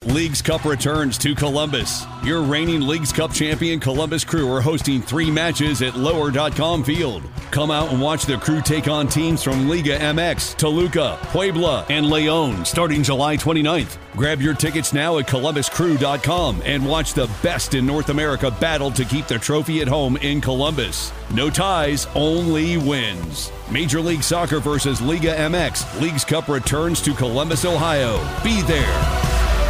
Leagues Cup returns to Columbus. Your reigning Leagues Cup champion Columbus Crew are hosting 3 matches at Lower.com Field. Come out and watch the Crew take on teams from Liga MX, Toluca, Puebla, and Leon starting July 29th. Grab your tickets now at ColumbusCrew.com and watch the best in North America battle to keep the trophy at home in Columbus. No ties, only wins. Major League Soccer versus Liga MX. Leagues Cup returns to Columbus, Ohio. Be there.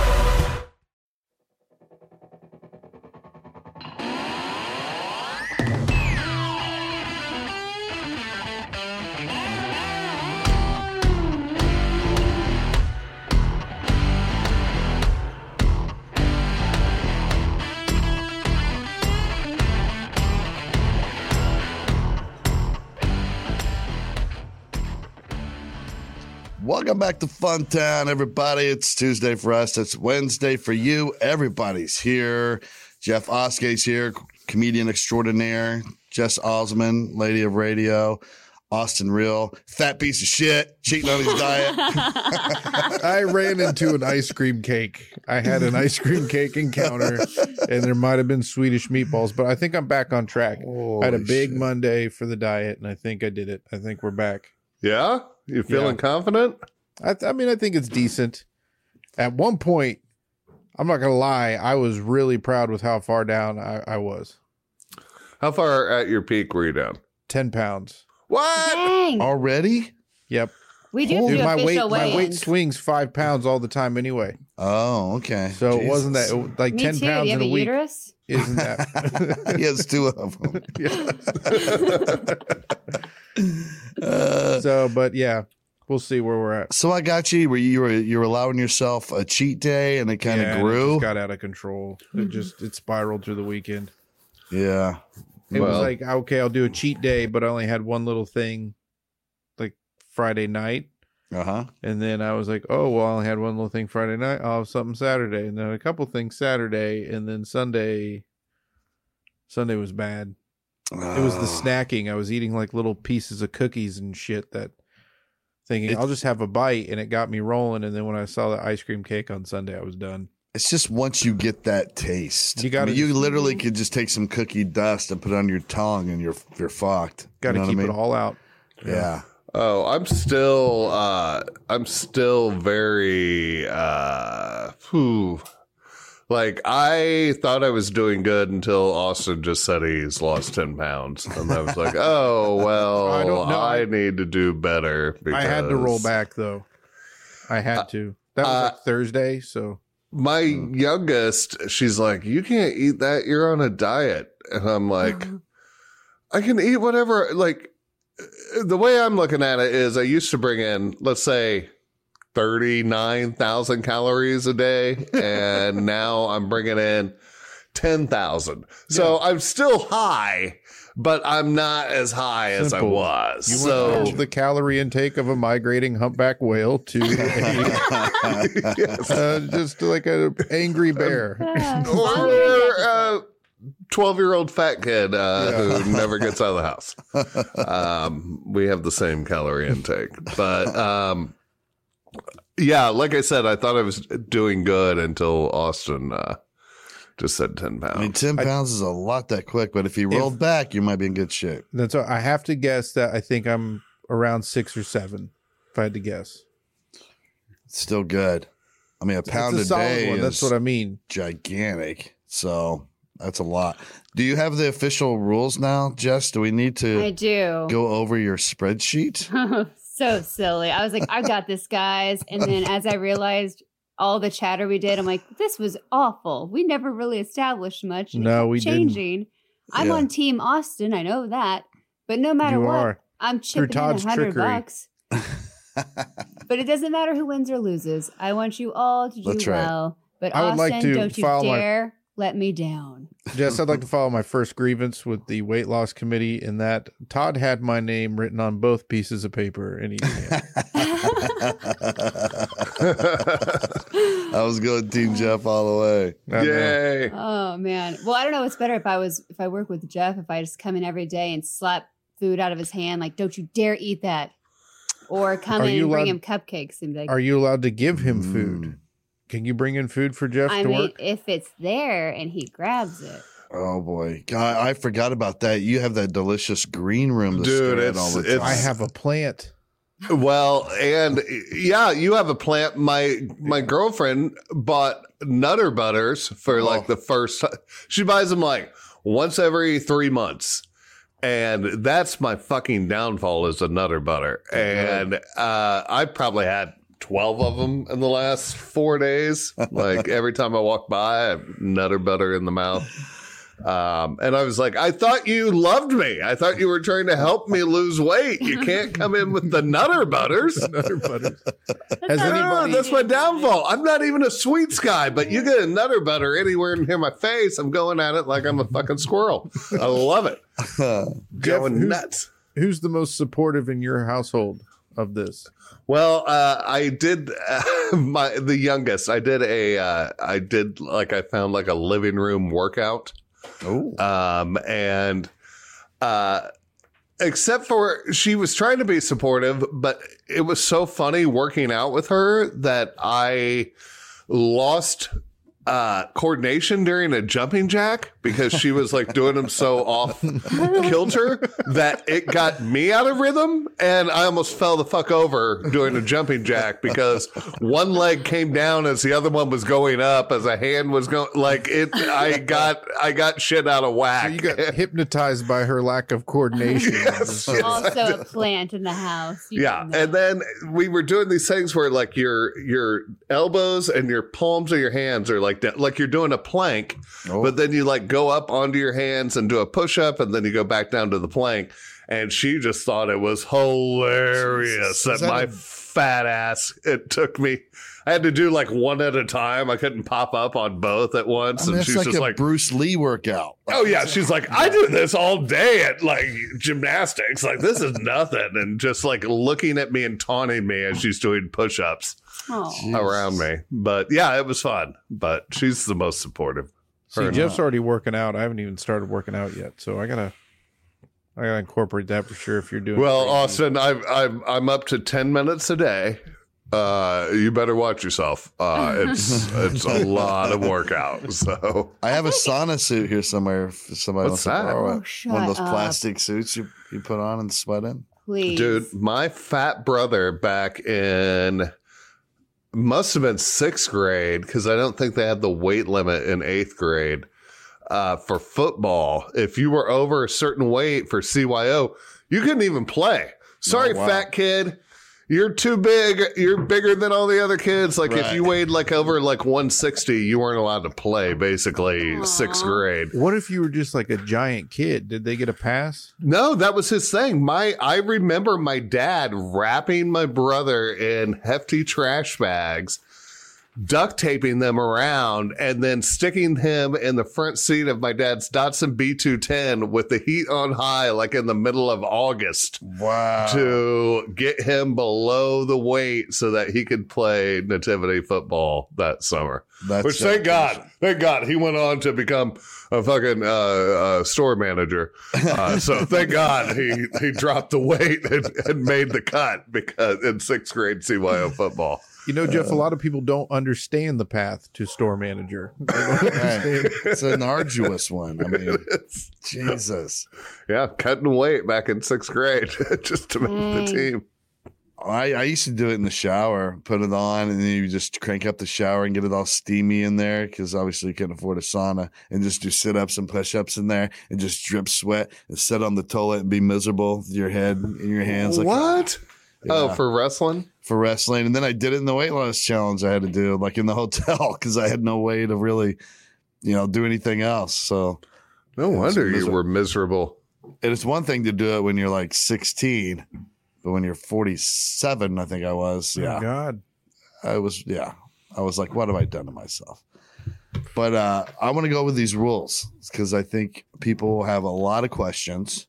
Welcome back to Funtown, everybody. It's Tuesday for us. It's Wednesday for you. Everybody's here. Jeff Oskay's here, comedian extraordinaire. Jess Osman, lady of radio. Austin Real, fat piece of shit, cheating on his diet. I ran into an ice cream cake. I had an ice cream cake encounter, and there might have been Swedish meatballs, but I think I'm back on track. I had a big Monday for the diet, and I think I did it. I think we're back. Yeah? You feeling confident? I mean, I think it's decent. At one point, I'm not going to lie, I was really proud with how far down I was. How far at your peak were you down? 10 pounds. What? Dang. Already? Yep. We do Dude, my official weight weigh-ins. swings 5 pounds all the time anyway. Oh, okay. So Jesus. it wasn't that, like Me 10 too. pounds You have in a a week. uterus? Isn't that? He has 2 of them. So, but yeah, we'll see where we're at. So I got you. You were allowing yourself a cheat day, and it kind of Yeah, grew. It just got out of control. It spiraled through the weekend. Yeah. It was like, okay, I'll do a cheat day, but I only had one little thing like Friday night. Uh-huh. And then I was like, oh, well, I only had one little thing Friday night. I'll have something Saturday. And then a couple things Saturday. And then Sunday was bad. It was the snacking. I was eating like little pieces of cookies and shit that thinking I'll just have a bite, and it got me rolling. And then when I saw the ice cream cake on Sunday, I was done. It's just once you get that taste, You you literally could just take some cookie dust and put it on your tongue, and you're fucked. Got to You know keep what I it mean? all out. Yeah. Oh, I'm still very, like I thought I was doing good until Austin just said he's lost 10 pounds. And I was like, oh, well, I don't know. I need to do better. I had to roll back, though. I had to. That was like Thursday, so. My youngest, she's like, you can't eat that. You're on a diet. And I'm like, I can eat whatever. Like, the way I'm looking at it is I used to bring in, let's say, 39,000 calories a day. And now I'm bringing in 10,000. So I'm still high, but I'm not as high as I was. You went from the calorie intake of a migrating humpback whale to just like an angry bear. Or a 12-year-old fat kid who never gets out of the house. We have the same calorie intake. But yeah, like I said, I thought I was doing good until Austin just said 10 pounds. I mean, 10 pounds is a lot that quick, but if you rolled back, you might be in good shape. That's what I have to guess that I think I'm around 6 or 7, if I had to guess. It's still good. I mean, a pound It's a a solid day one. is That's what I mean. gigantic. So that's a lot. Do you have the official rules now, Jess? Do we need to I do. go over your spreadsheet? So silly. I was like, I got this, guys. And then as I realized all the chatter we did, I'm like, this was awful. We never really established much. And it No, kept we didn't. changing. I'm Yeah. on Team Austin. I know that. But no matter You what, are. I'm chipping in Todd's $100. But it doesn't matter who wins or loses. I want you all to do That's right. well. But I would Austin, like to don't you file my- dare let me down. Jess, I'd like to file my first grievance with the weight loss committee in that Todd had my name written on both pieces of paper, and he I was going Team Jeff all the way. Yay. Oh man. Well, I don't know what's better if I work with Jeff, if I just come in every day and slap food out of his hand, like, don't you dare eat that. Or come Are in you and bring allowed- him cupcakes and be like, Are you allowed to give him food? Can you bring in food for Jeff I to mean, work? if it's there and he grabs it. Oh boy, God, I forgot about that. You have that delicious green room, to Dude, stare at all the it's- time. I have a plant. Well, and yeah, you have a plant. My girlfriend bought Nutter Butters for like the first time. She buys them like once every 3 months. And that's my fucking downfall is the Nutter Butter. And I probably had 12 of them in the last 4 days. Like every time I walk by, I have Nutter Butter in the mouth. And I was like, I thought you loved me. I thought you were trying to help me lose weight. You can't come in with the Nutter Butters. Nutter Butters. That's Has not anybody- That's my downfall. I'm not even a sweets guy, but you get a Nutter Butter anywhere near my face, I'm going at it like I'm a fucking squirrel. I love it. Going who's- nuts. Who's the most supportive in your household of this? Well, I did the youngest. I found like a living room workout. Oh, And except for she was trying to be supportive, but it was so funny working out with her that I lost coordination during a jumping jack because she was like doing them so off kilter that it got me out of rhythm and I almost fell the fuck over doing a jumping jack because one leg came down as the other one was going up as a hand was going like it. I got shit out of whack. So you got hypnotized by her lack of coordination. Yes. Also a plant in the house. You Yeah, know. and then we were doing these things where like your elbows and your palms of your hands are like that, like you're doing a plank, but then you like go up onto your hands and do a push up, and then you go back down to the plank. And she just thought it was hilarious that my fat ass. It took me. I had to do like one at a time. I couldn't pop up on both at once. I mean, And it's she's like just a like, Bruce Lee workout. oh yeah, she's like, I do this all day at like gymnastics. Like this is nothing, and just like looking at me and taunting me as she's doing push-ups Oh. around me. But yeah, it was fun. But she's the most supportive. See, Jeff's already working out. I haven't even started working out yet, so I gotta incorporate that for sure. If you're doing Well, crazy. Austin, I'm up to 10 minutes a day. You better watch yourself. It's a lot of workout. So I have a sauna suit here somewhere. If somebody What's wants to that? borrow Oh, it. shut One of those up. plastic suits you put on and sweat in. Please. dude, my fat brother back in must have been 6th grade because I don't think they had the weight limit in 8th grade for football. If you were over a certain weight for CYO, you couldn't even play. Sorry, Oh, wow. fat kid. You're too big. You're bigger than all the other kids. Like if Right. you weighed like over like 160, you weren't allowed to play basically Aw. 6th grade. what if you were just like a giant kid? Did they get a pass? No, that was his thing. I remember my dad wrapping my brother in hefty trash bags, duct taping them around, and then sticking him in the front seat of my dad's Datsun B210 with the heat on high, like in the middle of August, Wow. to get him below the weight so that he could play nativity football that summer. That's Which thank God he went on to become a fucking store manager. So thank God he dropped the weight and made the cut because in 6th grade CYO football. You know, Jeff, a lot of people don't understand the path to store manager. They don't Right. understand. It's an arduous one. I mean, Jesus. Yeah, cutting weight back in 6th grade just to make the team. I used to do it in the shower, put it on, and then you just crank up the shower and get it all steamy in there because obviously you couldn't afford a sauna, and just do sit-ups and push-ups in there and just drip sweat and sit on the toilet and be miserable with your head in your hands. Like, What? Oh, Yeah. for wrestling? for wrestling. And then I did it in the weight loss challenge I had to do, like in the hotel, because I had no way to really, do anything else. So No wonder you were miserable. it is one thing to do it when you're like 16, but when you're 47, I think I was, Oh, God. I was like, what have I done to myself? But I want to go with these rules because I think people have a lot of questions,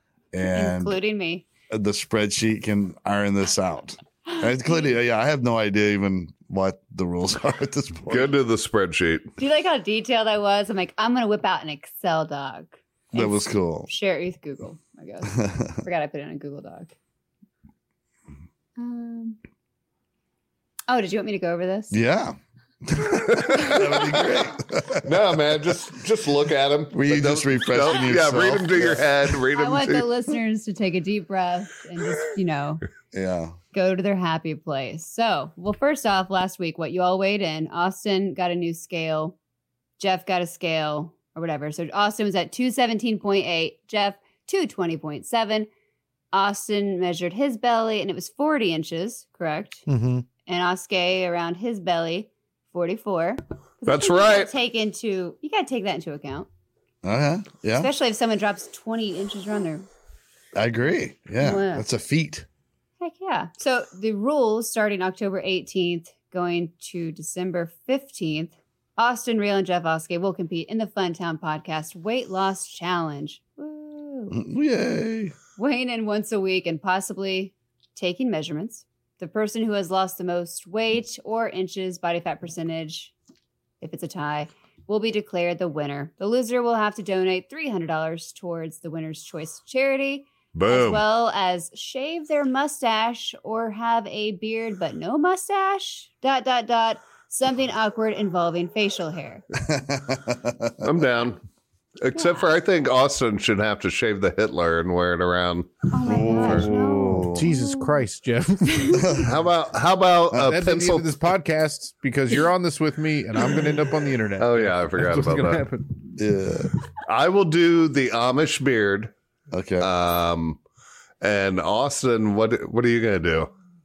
and including me. the spreadsheet can iron this out. Including, I have no idea even what the rules are at this point. Go to the spreadsheet. Do you like how detailed I was? I'm like, I'm gonna whip out an Excel doc. That and was cool. Share it with Google. I guess. Forgot I put it in a Google Doc. Oh, did you want me to go over this? Yeah. That would be great. No, man, just look at them. Were you just refreshing yourself? Yeah, read them to your head. Read I them want to the listeners to take a deep breath and just, Yeah. go to their happy place. So, well, first off, last week, what you all weighed in, Austin got a new scale. Jeff got a scale or whatever. So Austin was at 217.8, Jeff 220.7. Austin measured his belly and it was 40 inches, correct? Mm-hmm. And Oskay around his belly, 44. That's You right. gotta take that into account. Uh-huh. Yeah. Especially if someone drops 20 inches around there. I agree. Yeah. Yeah. That's a feat. Heck yeah. So the rules starting October 18th, going to December 15th, Austin Real and Jeff Oskay will compete in the Funtown Podcast Weight Loss Challenge. Woo. Yay. Weighing in once a week and possibly taking measurements. The person who has lost the most weight or inches, body fat percentage, if it's a tie, will be declared the winner. The loser will have to donate $300 towards the winner's choice charity, as boom. well as shave their mustache or have a beard but no mustache, ... something awkward involving facial hair. I'm down. Except for I think Austin should have to shave the Hitler and wear it around. Oh my gosh, no. Jesus Christ, Jeff. How about a That's the end pencil? of this podcast because you're on this with me and I'm going to end up on the internet. Oh yeah, I forgot That's what's about gonna that. happen. Yeah. I will do the Amish beard. Okay. And Austin, what are you gonna do?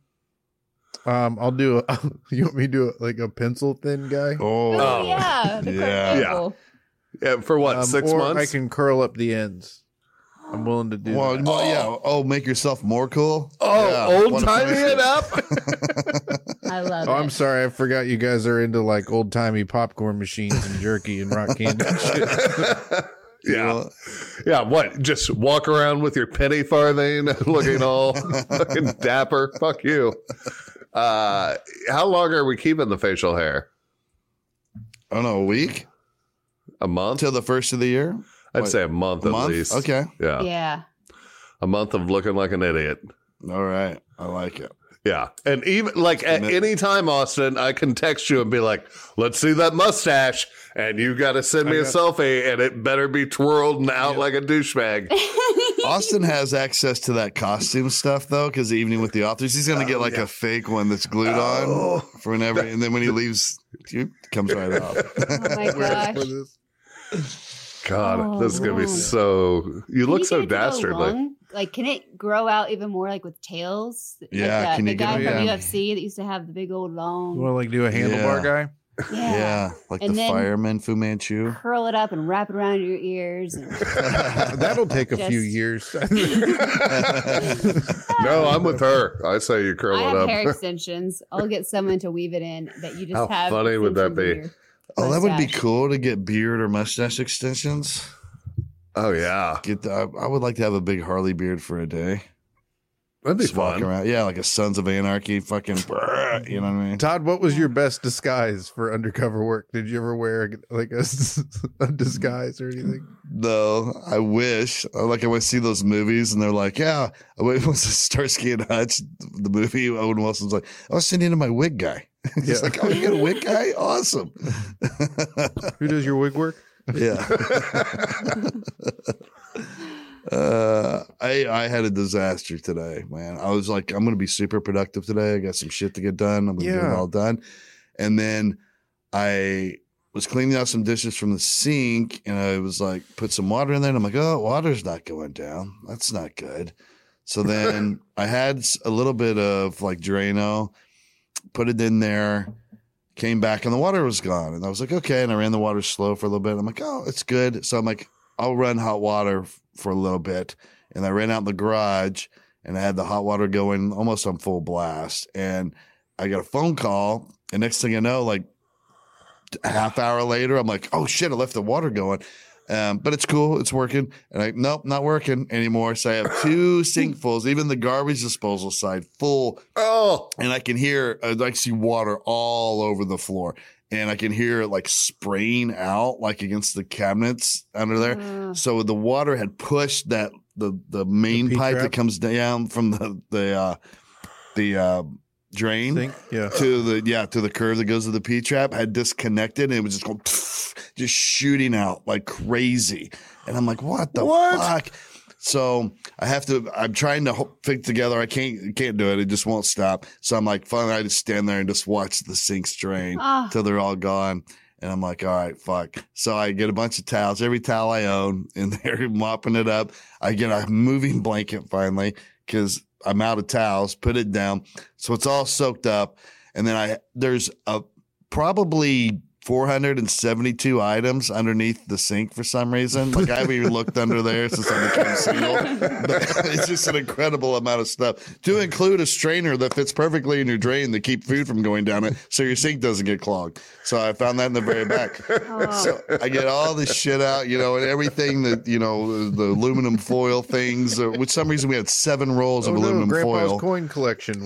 I'll do you want me to do like a pencil thin guy? Oh, yeah. The Yeah. careful. Yeah, for what? 6 or months? I can curl up the ends. I'm willing to do Well, that. yeah. Oh, make yourself more cool. Oh, Yeah. old What a timey pleasure. it up. I love Oh, it. I'm sorry. I forgot you guys are into like old timey popcorn machines and jerky and rock candy and shit. Yeah. Yeah, what? Just walk around with your penny farthing looking all fucking dapper. Fuck you. How long are we keeping the facial hair? I don't know, a week A month? till the first of the year. I'd What, say a month a at month? least. Okay. Yeah. Yeah. A month of looking like an idiot. All right. I like it. Yeah. And even like at Commitment. any time, Austin, I can text you and be like, let's see that mustache. And you got to send me a selfie and it better be twirled and out like a douchebag. Austin has access to that costume stuff though, because the evening with the authors, he's gonna get like a fake one that's glued on for whenever, and then when he leaves, it comes right off. Oh my gosh. God, Oh, this is going to be man. so. You Can look you so get it to go dastardly. long? Like, can it grow out even more, like with tails? Yeah, Like can the you get guy it- from yeah. UFC that used to have the big old long. You want to like do a handlebar guy? Yeah, like And the then- fireman Fu Manchu. Curl it up and wrap it around your ears. And That'll take a few Just- years. No, I'm with her. I say you curl I it have up. hair extensions. I'll get someone to weave it in that you just How have. funny would that extensions in be? your Oh, that would be mustache. cool to get beard or mustache extensions. Oh, yeah. I would like to have a big Harley beard for a day. That'd be Just walk fun. around, yeah, like a Sons of Anarchy, fucking, you know what I mean? Todd, what was your best disguise for undercover work? Did you ever wear like a disguise or anything? No, I wish. Like I would see those movies, and they're like, "Yeah, I went was Starsky and Hutch, the movie." Owen Wilson's like, "I was sending in my wig guy." He's like, "Oh, you got a wig guy? Awesome." Who does your wig work? Yeah. I had a disaster today, man. I was like, I'm gonna be super productive today. I got some shit to get done. I'm gonna get it Yeah. all done. And then I was cleaning out some dishes from the sink, and I was like, put some water in there, and I'm like, oh, water's not going down. That's not good. So then I had a little bit of like Drano, put it in there, came back, and the water was gone. And I was like, okay. And I ran the water slow for a little bit. I'm like, oh, it's good. So I'm like, I'll run hot water for a little bit. And I ran out in the garage, and I had the hot water going almost on full blast. And I got a phone call. And next thing I know, like a half hour later, I'm like, oh shit, I left the water going. But it's cool. It's working. And nope, not working anymore. So I have two sinkfuls, even the garbage disposal side full. Oh, And I can hear, I see water all over the floor. And I can hear it like spraying out like against the cabinets under there. So the water had pushed that the main The pipe P-trap? that comes down from the drain Sink? Yeah. to the curve that goes to the P trap had disconnected, and it was just going just shooting out like crazy. And I'm like, what the fuck? So I'm trying to fix together. I can't do it. It just won't stop. So I'm like, finally, I just stand there and just watch the sinks drain till they're all gone. And I'm like, all right, fuck. So I get a bunch of towels, every towel I own, and they're mopping it up. I get a moving blanket finally because I'm out of towels, put it down. So it's all soaked up. And then there's probably 472 items underneath the sink for some reason. Like I haven't even looked under there since I became single. But it's just an incredible amount of stuff, to include a strainer that fits perfectly in your drain to keep food from going down it so your sink doesn't get clogged. So I found that in the very back. So I get all this shit out, and everything that, the aluminum foil things. With some reason, we had 7 rolls of aluminum Grandpa's foil. coin collection.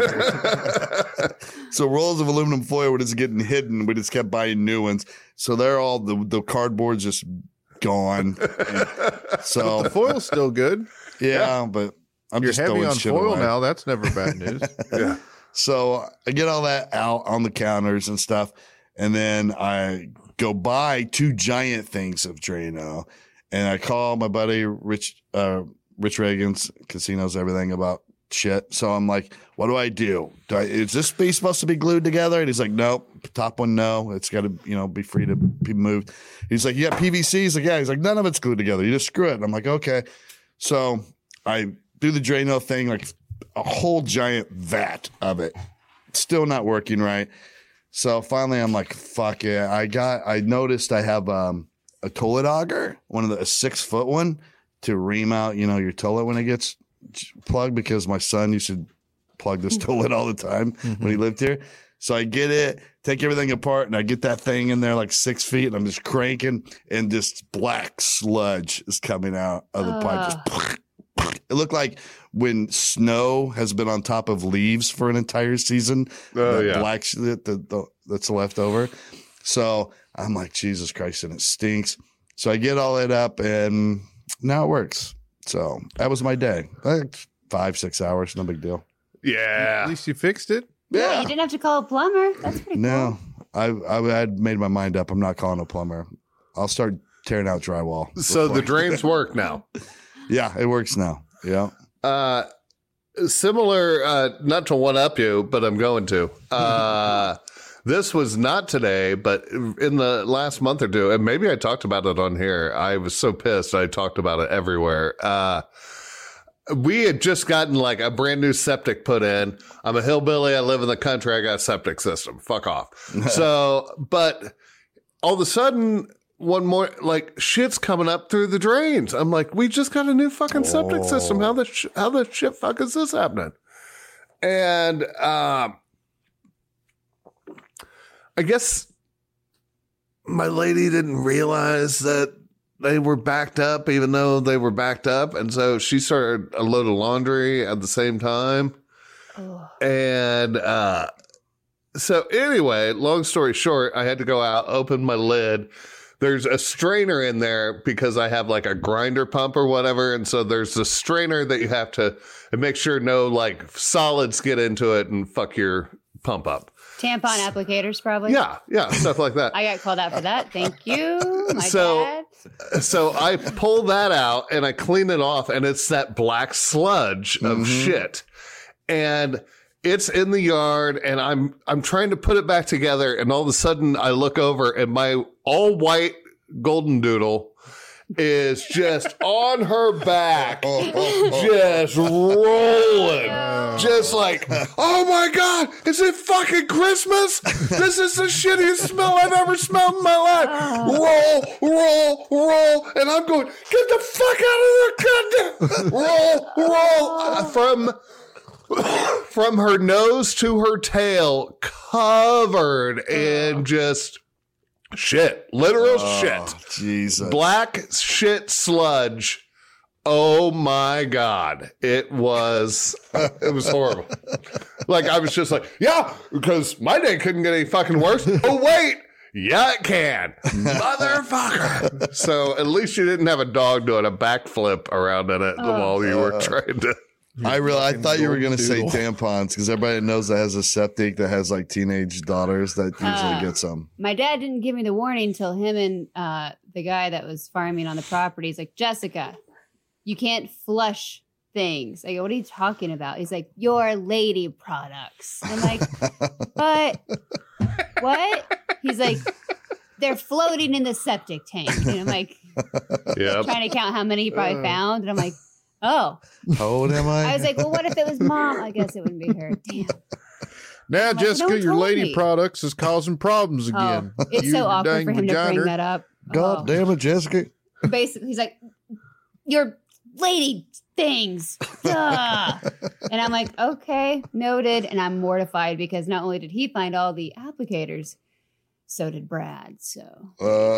So rolls of aluminum foil were just getting hidden. We just kept buying new ones. So they're all the cardboard's just gone. So The foil's still good. yeah, but I'm You're just heavy throwing on shit foil away. now. That's never bad news. Yeah. So I get all that out on the counters and stuff, and then I go buy 2 giant things of Drano, and I call my buddy Rich Reagan's, because he knows everything about shit. So I'm like, what do I do? Is this piece supposed to be glued together? And he's like, nope. Top one, no. It's got to, be free to be moved. He's like, yeah, PVC. He's like, yeah. He's like, none of it's glued together. You just screw it. And I'm like, okay. So I do the Drano thing, like a whole giant vat of it. Still not working right. So finally I'm like, fuck yeah. I noticed I have a toilet auger, a 6-foot one, to ream out, your toilet when it gets plugged, because my son used to plug this toilet all the time when he lived here. So I get it, take everything apart, and I get that thing in there like 6 feet, and I'm just cranking, and just black sludge is coming out of the pipe. Just, it looked like when snow has been on top of leaves for an entire season. Black shit that's left over. So I'm like, Jesus Christ, and it stinks. So I get all it up, and now it works. So that was my day. Like 5-6 hours, no big deal. Yeah. At least you fixed it. Yeah, you didn't have to call a plumber. That's pretty No, I had made my mind up. I'm not calling a plumber. I'll start tearing out drywall. So the drains work now. Yeah, it works now. Yeah. Similar, not to one up you, but I'm going to. This was not today, but in the last month or two, and maybe I talked about it on here. I was so pissed. I talked about it everywhere. We had just gotten like a brand new septic put in. I'm a hillbilly. I live in the country. I got a septic system. Fuck off. But all of a sudden, one more, like, shit's coming up through the drains. I'm like, we just got a new fucking septic system. How the shit fuck is this happening? And I guess my lady didn't realize that they were backed up, even though they were backed up. And so she started a load of laundry at the same time. Oh. And so anyway, long story short, I had to go out, open my lid. There's a strainer in there because I have like a grinder pump or whatever. And so there's a strainer that you have to make sure no like solids get into it and fuck your pump up. Tampon applicators, probably. Yeah, stuff like that. I got called out for that. Thank you, my dad. So I pull that out and I clean it off, and it's that black sludge of shit. And it's in the yard, and I'm trying to put it back together, and all of a sudden I look over, and my all white golden doodle is just on her back, just rolling, just like, oh my God, is it fucking Christmas? This is the shittiest smell I've ever smelled in my life. Roll, and I'm going, get the fuck out of there, goddamn. Roll, from her nose to her tail, covered in just shit, literal shit. Jesus. Black shit sludge. Oh my God. It was horrible. Like, I was just like, yeah, because my day couldn't get any fucking worse. Oh, wait. Yeah, it can. Motherfucker. So at least you didn't have a dog doing a backflip around in it while you were trying to. I thought you were going to say Doodle. tampons because everybody knows that has a septic that has like teenage daughters that usually get some. My dad didn't give me the warning until him and the guy that was farming on the property. He's like, Jessica, you can't flush things. I go, what are you talking about? He's like, your lady products. I'm like, what? He's like, they're floating in the septic tank. And I'm like, trying to count how many he probably found. And I'm like, oh. How old am I? I was like, well, what if it was mom? I guess it wouldn't be her. Damn. Now, like, Jessica, no one your told lady me. products is causing problems again. Oh, it's You so awkward dang for him to bring vagina. that up. God damn it, Jessica. Basically, he's like, your lady things. Duh. And I'm like, okay, noted. And I'm mortified because not only did he find all the applicators, so did Brad. So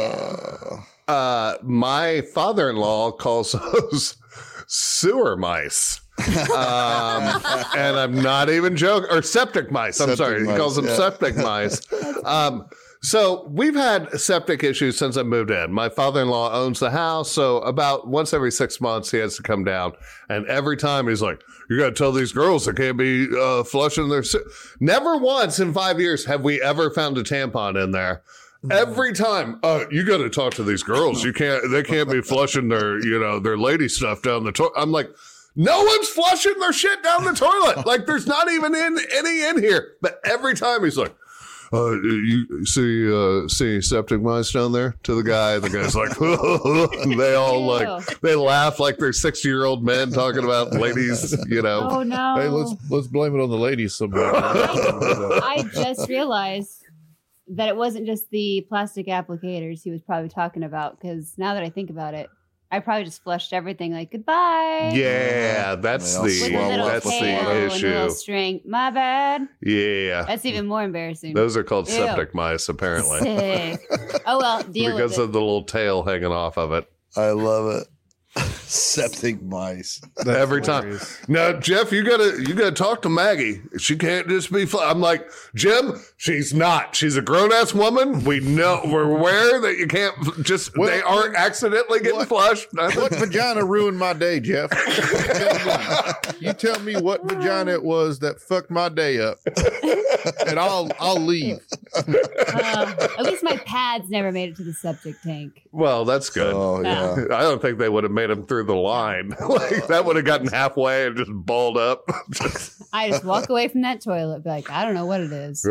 My father-in-law calls those sewer mice. And I'm not even joking. Or septic mice. I'm Septic sorry. He mice, calls them yeah. septic mice. So we've had septic issues since I moved in. My father-in-law owns the house. So about once every 6 months, he has to come down. And every time he's like, you got to tell these girls they can't be flushing their... Never once in 5 years have we ever found a tampon in there. Every time, you got to talk to these girls. They can't be flushing their lady stuff down the toilet. I'm like, no one's flushing their shit down the toilet. Like there's not even any in here. But every time he's like, you see septic mice down there? To the guy, the guy's like, and they all they laugh like they're 60-year-old men talking about ladies, oh no. Hey, let's blame it on the ladies somewhere. I just realized that it wasn't just the plastic applicators he was probably talking about, because now that I think about it, I probably just flushed everything like goodbye. Yeah, that's With With a little that's tail the and a little issue. string. My bad. Yeah, That's even more embarrassing. those are called Ew. septic mice, apparently, Sick. Oh well, deal because with it. of the little tail hanging off of it. I love it. Septic mice. Every time. Now, Jeff, you gotta talk to Maggie. She can't just be. I'm like, Jim, she's not. She's a grown ass woman. We're aware that you can't just. They aren't accidentally getting flushed. What vagina ruined my day, Jeff? You tell me what vagina it was that fucked my day up, and I'll leave. At least my pads never made it to the septic tank. Well, that's good. Oh yeah. I don't think they would have made him through the line. Like that would have gotten halfway and just balled up. I just walk away from that toilet, be like, I don't know what it is.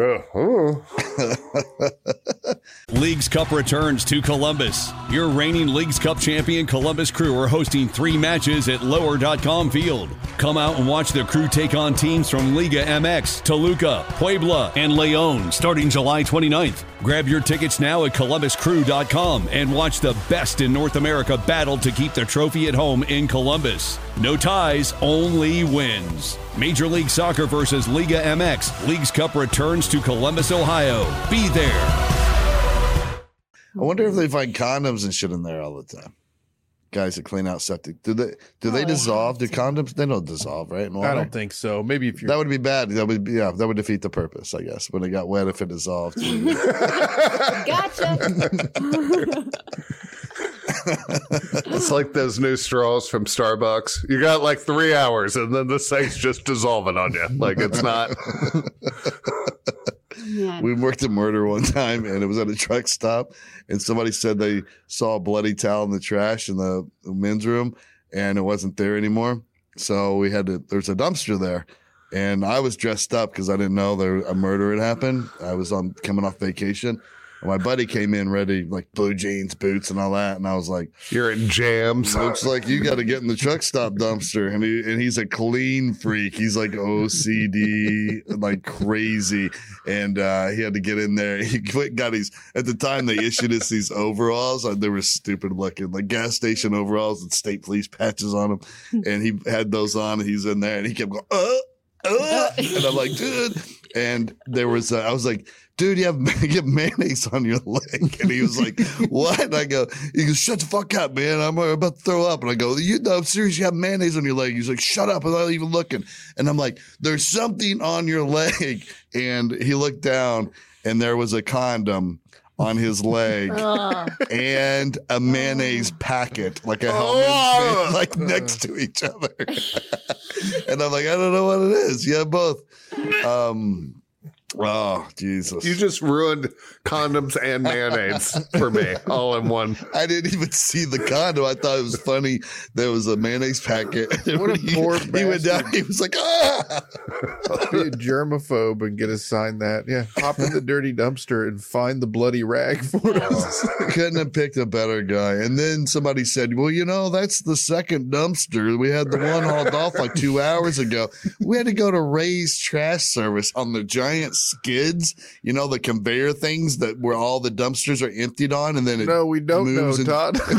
Leagues Cup returns to Columbus. Your reigning Leagues Cup champion Columbus Crew are hosting 3 matches at lower.com field. Come out and watch the Crew take on teams from Liga MX, Toluca, Puebla, and Leon starting July 29th. Grab your tickets now at columbuscrew.com and watch the best in North America battle to keep the trophy at home in Columbus. No ties, only wins. Major League Soccer versus Liga MX. Leagues Cup returns to Columbus, Ohio. Be there. I wonder if they find condoms and shit in there all the time. Guys that clean out septic. Do they dissolve? Do condoms? They don't dissolve, right? In water? I don't think so. Maybe if you're That would be bad. That would defeat the purpose, I guess. When it got wet, if it dissolved. Gotcha. It's like those new straws from Starbucks. You got like 3 hours and then this thing's just dissolving on you. Like it's not. Man. We worked a murder one time, and it was at a truck stop, and somebody said they saw a bloody towel in the trash in the men's room, and it wasn't there anymore. So there's a dumpster there, and I was dressed up because I didn't know a murder had happened. I was coming off vacation. And my buddy came in ready, like blue jeans, boots, and all that. And I was like, You're in jams. looks like you got to get in the truck stop dumpster. And he's a clean freak. He's like OCD, like crazy. And he had to get in there. He got at the time they issued us these overalls. They were stupid looking, like gas station overalls with state police patches on them. And he had those on, and he's in there, and he kept going, and I'm like, dude. And there was, I was like, dude, you have mayonnaise on your leg. And he was like, what? And he goes, shut the fuck up, man. I'm about to throw up. And I go, I'm serious, you have mayonnaise on your leg. He's like, shut up, without even looking. And I'm like, there's something on your leg. And he looked down, and there was a condom on his leg and a mayonnaise packet, like a helmet, like next to each other. And I'm like, I don't know what it is. Yeah, both. Oh, Jesus. You just ruined condoms and mayonnaise for me all in one. I didn't even see the condom. I thought it was funny. There was a mayonnaise packet. What a poor He went down. He was like, ah. I'll be a germaphobe and get assigned that. Yeah. Hop in the dirty dumpster and find the bloody rag for us. Couldn't have picked a better guy. And then somebody said, well, you know, that's the second dumpster. We had the one hauled off like 2 hours ago. We had to go to Ray's trash service on the giant skids, you know, the conveyor things that where all the dumpsters are emptied on, and then it No, we don't know, moves Todd. We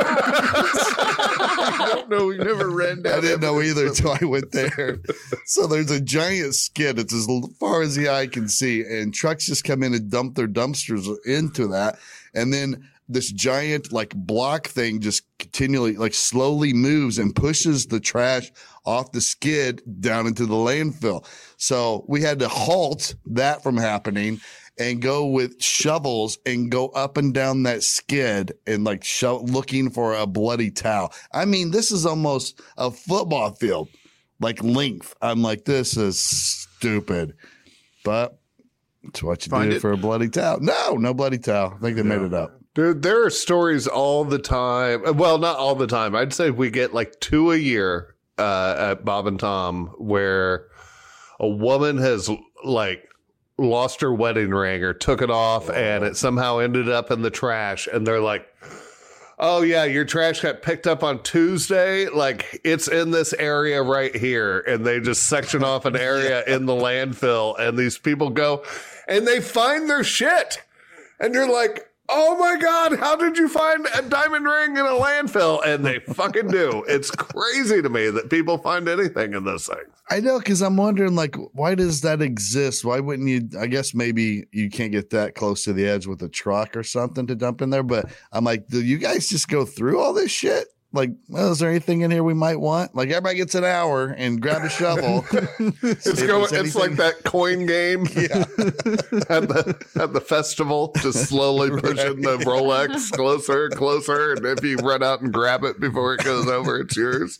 don't know. We've never ran down. I didn't know either until I went there. So there's a giant skid. It's as far as the eye can see, and trucks just come in and dump their dumpsters into that, and then this giant like block thing just continually like slowly moves and pushes the trash off the skid down into the landfill. So we had to halt that from happening and go with shovels and go up and down that skid and like looking for a bloody towel. I mean, this is almost a football field, like length. I'm like, this is stupid, but it's what you do for a bloody towel. No bloody towel. I think they made it up. Dude, there are stories all the time. Well, not all the time. I'd say we get like 2 a year at Bob and Tom where a woman has like lost her wedding ring or took it off and it somehow ended up in the trash. And they're like, oh, yeah, your trash got picked up on Tuesday. Like, it's in this area right here. And they just section off an area in the landfill. And these people go and they find their shit. And you're like, oh my God, how did you find a diamond ring in a landfill? And they fucking do. It's crazy to me that people find anything in those things. I know, because I'm wondering, like, why does that exist? Why wouldn't you? I guess maybe you can't get that close to the edge with a truck or something to dump in there. But I'm like, do you guys just go through all this shit? Like, well, is there anything in here we might want? Like, everybody gets an hour and grab a shovel. It's like that coin game at the festival, just slowly pushing the Rolex closer and closer. And if you run out and grab it before it goes over, it's yours.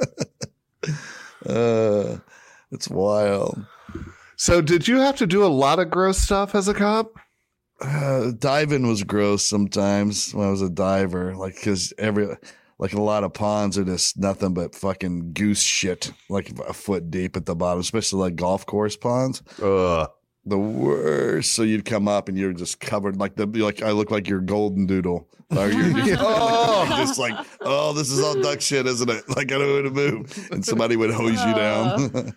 It's wild. So did you have to do a lot of gross stuff as a cop? Diving was gross sometimes when I was a diver, like, because like a lot of ponds are just nothing but fucking goose shit, like a foot deep at the bottom, especially like golf course ponds. The worst. So you'd come up and you're just covered like I look like your golden doodle. Or you're just like, oh, this is all duck shit, isn't it? Like, I don't know where to move. And somebody would hose you down.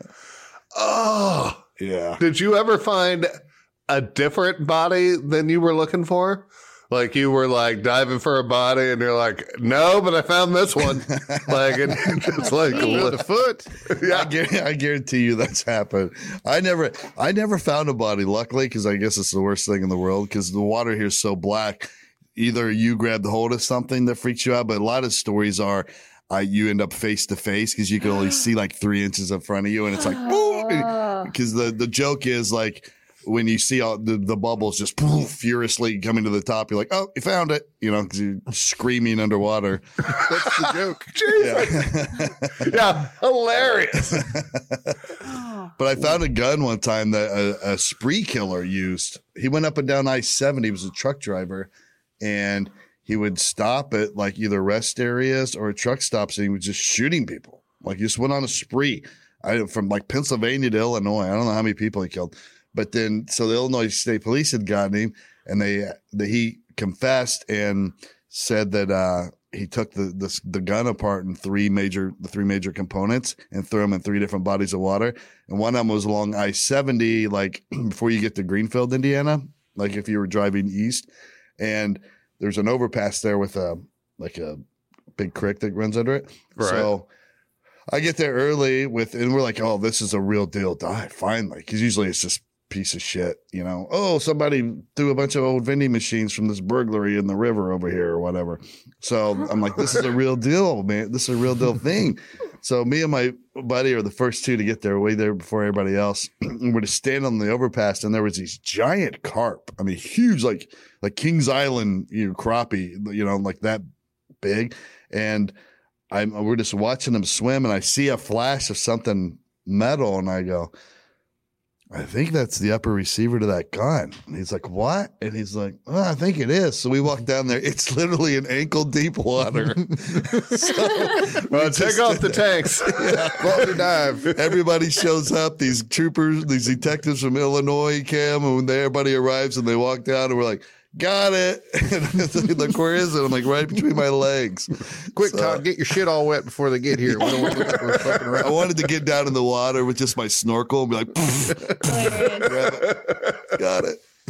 Yeah. Did you ever find a different body than you were looking for? Like you were like diving for a body and you're like, no, but I found this one. Like, and it's like the foot. Yeah. I guarantee you that's happened. I never found a body, luckily, because I guess it's the worst thing in the world because the water here is so black. Either you grab the hold of something that freaks you out, but a lot of stories are you end up face to face because you can only see like 3 inches in front of you. And it's like, because the joke is like, when you see all the bubbles just furiously coming to the top, you're like, oh, you found it, you know, because you're screaming underwater. That's the joke. Jesus. Yeah, hilarious. But I found a gun one time that a spree killer used. He went up and down I-70. He was a truck driver, and he would stop at like either rest areas or truck stops, and he was just shooting people. Like, he just went on a spree from like Pennsylvania to Illinois. I don't know how many people he killed. But then, so the Illinois State Police had gotten him, and he confessed and said that he took the gun apart in the three major components and threw them in 3 different bodies of water. And one of them was along I-70, like before you get to Greenfield, Indiana, like if you were driving east. And there's an overpass there with a big creek that runs under it. Right. So I get there early and we're like, oh, this is a real deal dive, finally. Because usually it's just piece of shit, you know. Oh, somebody threw a bunch of old vending machines from this burglary in the river over here or whatever. So I'm like, this is a real deal, man. This is a real deal thing. So me and my buddy are the first two to get there, way there before everybody else. We're just standing on the overpass, and there was these giant carp. I mean, huge, like Kings Island, crappie, like that big. And we're just watching them swim, and I see a flash of something metal, and I go, I think that's the upper receiver to that gun. And he's like, what? And he's like, I think it is. So we walk down there. It's literally an ankle deep water. Well, take off the tanks. Water dive. Everybody shows up. These troopers, these detectives from Illinois came, and when everybody arrives and they walk down, and we're like, got it. And like, where is it? I'm like, right between my legs. Quick, Todd, get your shit all wet before they get here. We don't want to fucking around. I wanted to get down in the water with just my snorkel and be like, grab it. Got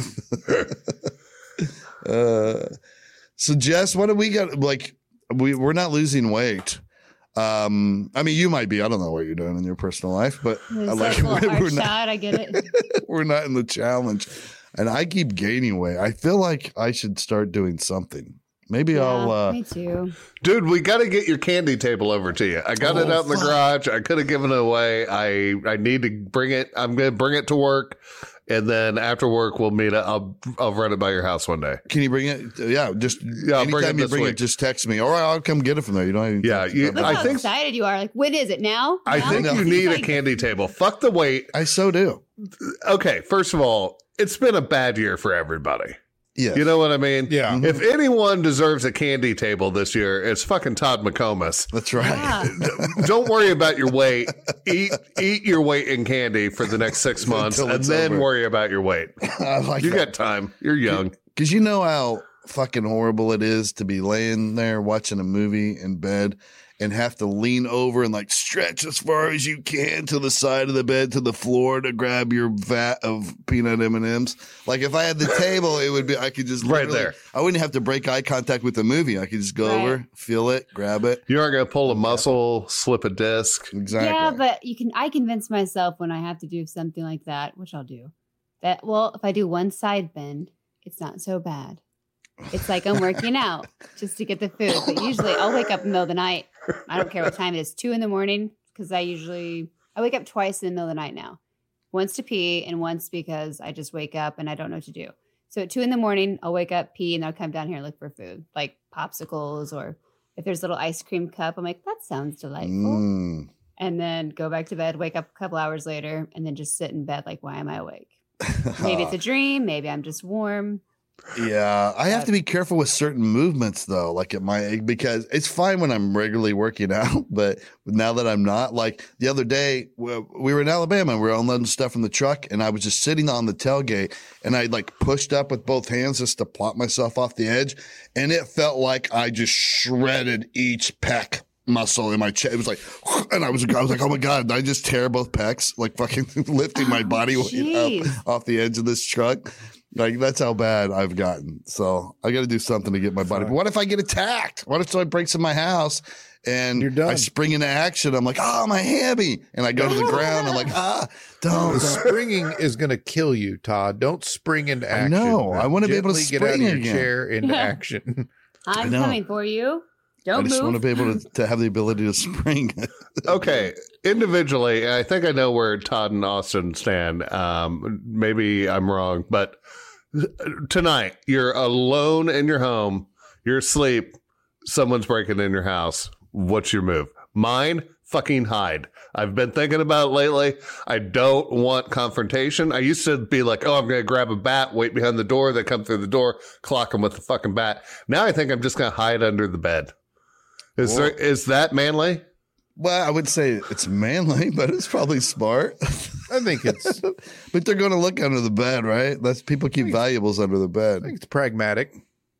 it. So Jess, what do we got? Like, we're not losing weight. I mean, you might be. I don't know what you're doing in your personal life, but we're not. I get it. We're not in the challenge. And I keep gaining weight. I feel like I should start doing something. Maybe I'll. Me too. Dude, we got to get your candy table over to you. I got it out in the garage. I could have given it away. I need to bring it. I'm going to bring it to work. And then after work, we'll meet up. I'll run it by your house one day. Can you bring it? Yeah, anytime you bring it, just text me. Or I'll come get it from there. You don't even. Look how excited you are. Like, when is it now? I think you need a candy table. Fuck the weight. I so do. Okay, first of all, it's been a bad year for everybody. Yeah. You know what I mean? Yeah. If anyone deserves a candy table this year, it's fucking Todd McComas. That's right. Yeah. Don't worry about your weight. Eat your weight in candy for the next 6 months, and then worry about your weight. I like you that. got time. You're young. Because you know how fucking horrible it is to be laying there watching a movie in bed and have to lean over and like stretch as far as you can to the side of the bed, to the floor to grab your vat of peanut M&Ms. Like if I had the table, it would be, I could just right there. I wouldn't have to break eye contact with the movie. I could just go over, feel it, grab it. You aren't going to pull a muscle, slip a disc. Exactly. Yeah, but I convince myself when I have to do something like that, which I'll do, that, well, if I do one side bend, it's not so bad. It's like I'm working out just to get the food. But usually I'll wake up in the middle of the night. I don't care what time it is, 2 a.m, because I wake up twice in the middle of the night now. Once to pee and once because I just wake up and I don't know what to do. So at 2 a.m, I'll wake up, pee, and I'll come down here and look for food, like popsicles, or if there's a little ice cream cup, I'm like, that sounds delightful. And then go back to bed, wake up a couple hours later, and then just sit in bed like, why am I awake? Maybe it's a dream. Maybe I'm just warm. Yeah, I have to be careful with certain movements though, like at my age, because it's fine when I'm regularly working out, but now that I'm not, like the other day, we were in Alabama and we were unloading stuff from the truck, and I was just sitting on the tailgate, and I like pushed up with both hands just to plop myself off the edge, and it felt like I just shredded each pec muscle in my chest. It was like, and I was like, oh my God, did I just tear both pecs? Like fucking lifting my body weight up off the edge of this truck. Like, that's how bad I've gotten. So I got to do something to get my body. But what if I get attacked? What if someone breaks in my house and you're done. I spring into action? I'm like, oh, my hammy. And I go to the ground. I'm like, don't. Springing is going to kill you, Todd. Don't spring into action. No, I want to be able to get spring out of your again. chair into action. I'm coming for you. Don't move. I just want to be able to have the ability to spring. Okay. Individually, I think I know where Todd and Austin stand. Maybe I'm wrong, but tonight you're alone in your home, you're asleep, someone's breaking in your house. What's your move? Mine? Fucking hide. I've been thinking about it lately. I don't want confrontation. I used to be like, oh, I'm going to grab a bat, wait behind the door. They come through the door, clock them with the fucking bat. Now I think I'm just going to hide under the bed. Is that manly? Well, I would say it's manly, but it's probably smart. I think it's. But they're going to look under the bed, right? That's people keep valuables under the bed. I think it's pragmatic.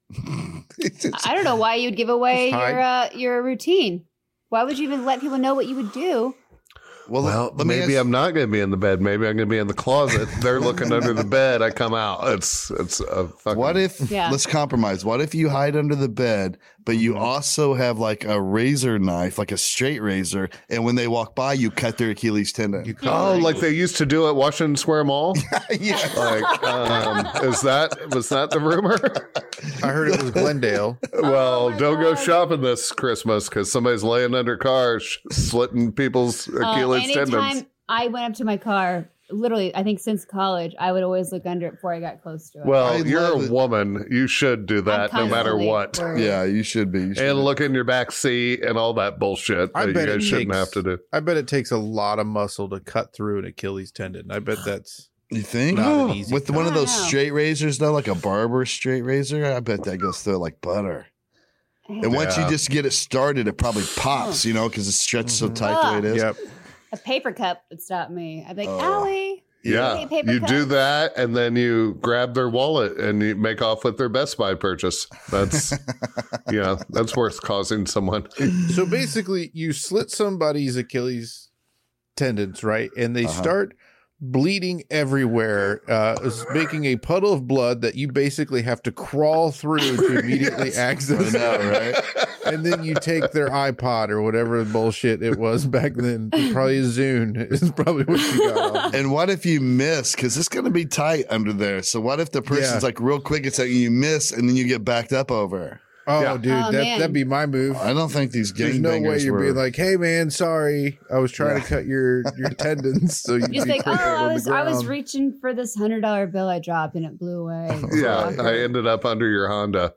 I don't know why you'd give away your routine. Why would you even let people know what you would do? Well, let me maybe ask- I'm not going to be in the bed. Maybe I'm going to be in the closet. They're looking under the bed. I come out. It's a fucking. What if, Yeah. let's compromise. What if you hide under the bed, but you also have like a razor knife, like a straight razor, and when they walk by, you cut their Achilles tendon? You Oh, like they used to do at Washington Square Mall? Yeah. Like, was that the rumor? I heard it was Glendale. Well, my don't go God. shopping this Christmas because somebody's laying under cars, slitting people's Achilles tendons. Anytime I went up to my car, literally, I think since college, I would always look under it before I got close to it. Well, I you're love a it. woman. You should do that no matter constantly what. worried. Yeah, you should be. You should And be. look in your back seat and all that bullshit I that you bet guys it shouldn't takes- have to do. I bet it takes a lot of muscle to cut through an Achilles tendon. I bet that's You think? not an easy With cut. one of I those don't know. straight razors, though, like a barber straight razor, I bet that goes through it like butter. And once you Yeah. just get it started, it probably pops, because it's stretched so tight the way it is. Yep. A paper cup would stop me. I'd be like, Oh. Allie. Yeah, Hey, paper you do cup. that, and then you grab their wallet and you make off with their Best Buy purchase. That's that's worth causing someone. So basically, you slit somebody's Achilles tendons, right? And they start bleeding everywhere, making a puddle of blood that you basically have to crawl through to immediately I access. know, right? And then you take their iPod or whatever bullshit it was back then. Probably a Zune is probably what you got. Off. And what if you miss? Because it's going to be tight under there. So what if the person's Yeah. like real quick, it's like you miss, and then you get backed up over? Oh, Yeah. dude, Oh, man. that'd be my move. I don't think these There's no way gangbangers you're were. being like, "Hey, man, sorry, I was trying to cut your tendons." So you Just be like, oh, quicker on I the was ground." reaching for this $100 bill I dropped and it blew away. Yeah, So I ended up under your Honda.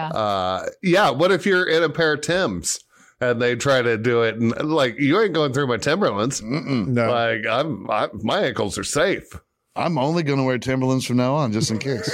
yeah. What if you're in a pair of Timbs and they try to do it and like you ain't going through my Timberlands? Mm-mm. No, Like my ankles are safe. I'm only going to wear Timberlands from now on, just in case.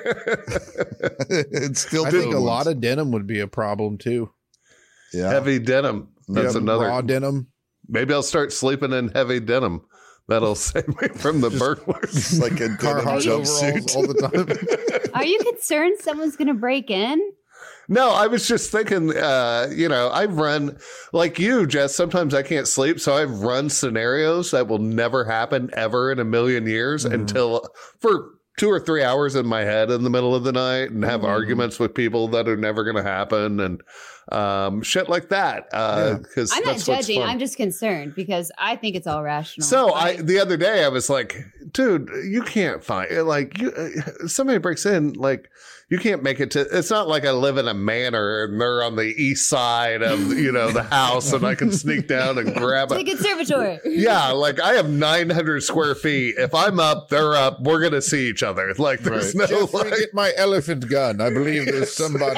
It's still I think a Timberlands. lot of denim would be a problem too. yeah. Heavy denim. That's Yep, another. raw denim. Maybe I'll start sleeping in heavy denim. That'll save me from the burglars. It's like a denim Carhartt overalls jumpsuit. all the time. Are you concerned someone's going to break in? No, I was just thinking, I've run like you, Jess. Sometimes I can't sleep. So I've run scenarios that will never happen ever in a million years until for 2 or 3 hours in my head in the middle of the night and have arguments with people that are never going to happen and shit like that. Because I'm not judging. I'm just concerned because I think it's all rational. So Like, the other day I was like, dude, you can't find like somebody breaks in, like you can't make it to. It's not like I live in a manor and they're on the east side of the house and I can sneak down and grab the it. conservatory. Yeah, like I have 900 square feet. If I'm up, they're up. We're gonna see each other. Like there's no Jeffrey, like. get my elephant gun. I believe there's somebody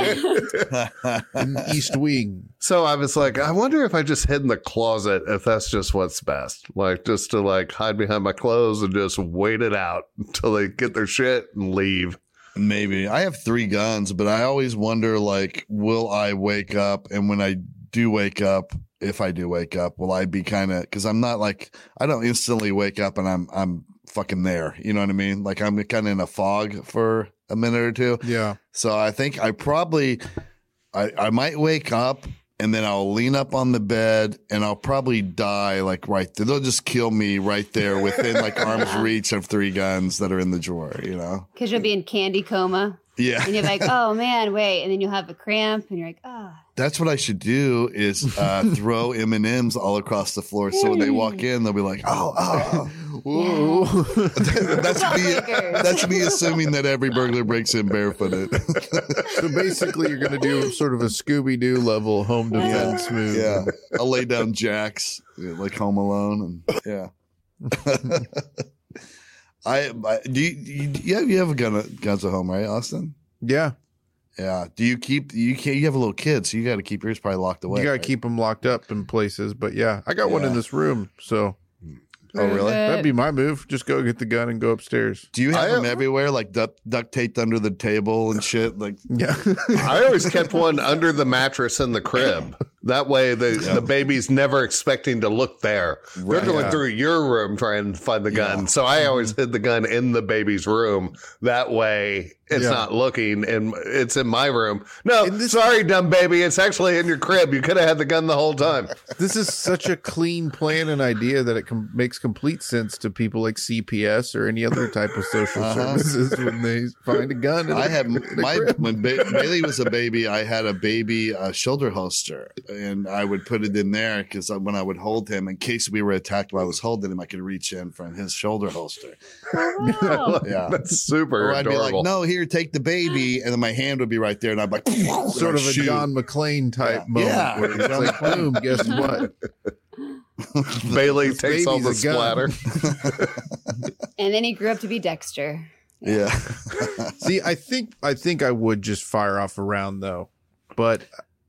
in the East Wing. So I was like, I wonder if I just hid in the closet, if that's just what's best. Like just to like hide behind my clothes and just wait it out until they get their shit and leave. Maybe. I have 3 guns, but I always wonder, like, will I wake up? And when I do wake up, if I do wake up, will I be kind of, because I'm not like, I don't instantly wake up and I'm fucking there. You know what I mean? Like I'm kind of in a fog for a minute or two. Yeah. So I think I might wake up and then I'll lean up on the bed and I'll probably die like right there. They'll just kill me right there within like arm's reach of 3 guns that are in the drawer, Because you'll be in candy coma. Yeah. And you're like, oh man, wait. And then you'll have a cramp and you're like, ah. That's what I should do is throw M&Ms all across the floor. So when they walk in, they'll be like, oh. Whoa. That's me assuming that every burglar breaks in barefooted. So basically, you're going to do sort of a Scooby-Doo level home defense move. Yeah. I'll lay down jacks like Home Alone. And yeah. You have a guns at home, right, Austin? Yeah. Yeah. Do you you have a little kid, so you got to keep yours probably locked away. You got to right? keep them locked up in places. But yeah, I got one in Yeah. this room. So Oh, really? that'd be my move. Just go get the gun and go upstairs. Do you have I- them everywhere, like duct taped under the table and shit? Like, Yeah. I always kept one under the mattress in the crib. That way the baby's never expecting to look there. They're going Yeah. through your room trying to find the gun. Yeah. So I always hid the gun in the baby's room. That way it's Yeah. not looking, and it's in my room. No, And this- sorry, dumb baby. It's actually in your crib. You could have had the gun the whole time. This is such a clean plan and idea that it makes complete sense to people like CPS or any other type of social services when they find a gun. I had when Bailey was a baby, I had a baby shoulder holster, and I would put it in there because when I would hold him, in case we were attacked while I was holding him, I could reach in from his shoulder holster. Wow. Yeah. That's super Or I'd be adorable. like, no, here, take the baby. And then my hand would be right there. And I'd be like, sort of a shoot. John McClane type Yeah. moment Yeah. where it's like, boom, guess what? Bailey This takes all the baby's a gun. splatter. And then he grew up to be Dexter. Yeah. See, I think I would just fire off a round though, but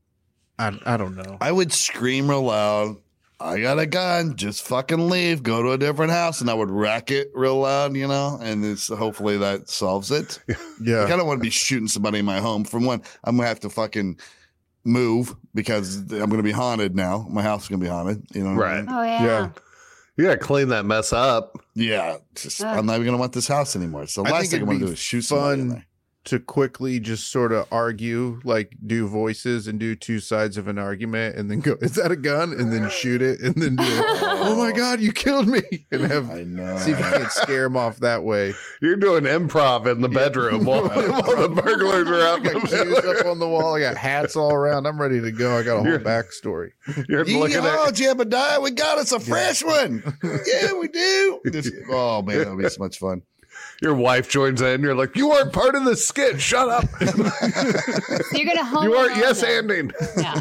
I don't know. I would scream real loud. I got a gun. Just fucking leave. Go to a different house. And I would rack it real loud, and it's hopefully that solves it. Yeah, Like, I don't want to be shooting somebody in my home. For one, I'm going to have to fucking move because I'm going to be haunted now. My house is going to be haunted. You know what I Right. mean? Oh, yeah. Yeah. You got to clean that mess up. Yeah. I'm not even going to want this house anymore. So the I last think thing I it'd want to be do is shoot somebody in fun there. to quickly just sort of argue, like do voices and do two sides of an argument and then go, is that a gun? And then shoot it and then do it. Oh my God, you killed me. And have I know. see if you can scare him off that way. You're doing improv in the bedroom while the burglars are out. I got cues up on the wall. I got hats all around. I'm ready to go. I got a whole backstory. You're looking Oh, at Jebediah, we got us a fresh one. Yeah, we do. Oh, man, that'll be so much fun. your wife joins in. You're like, you aren't part of the skit. Shut up. So you're going to home You aren't alone yes then. anding. Yeah.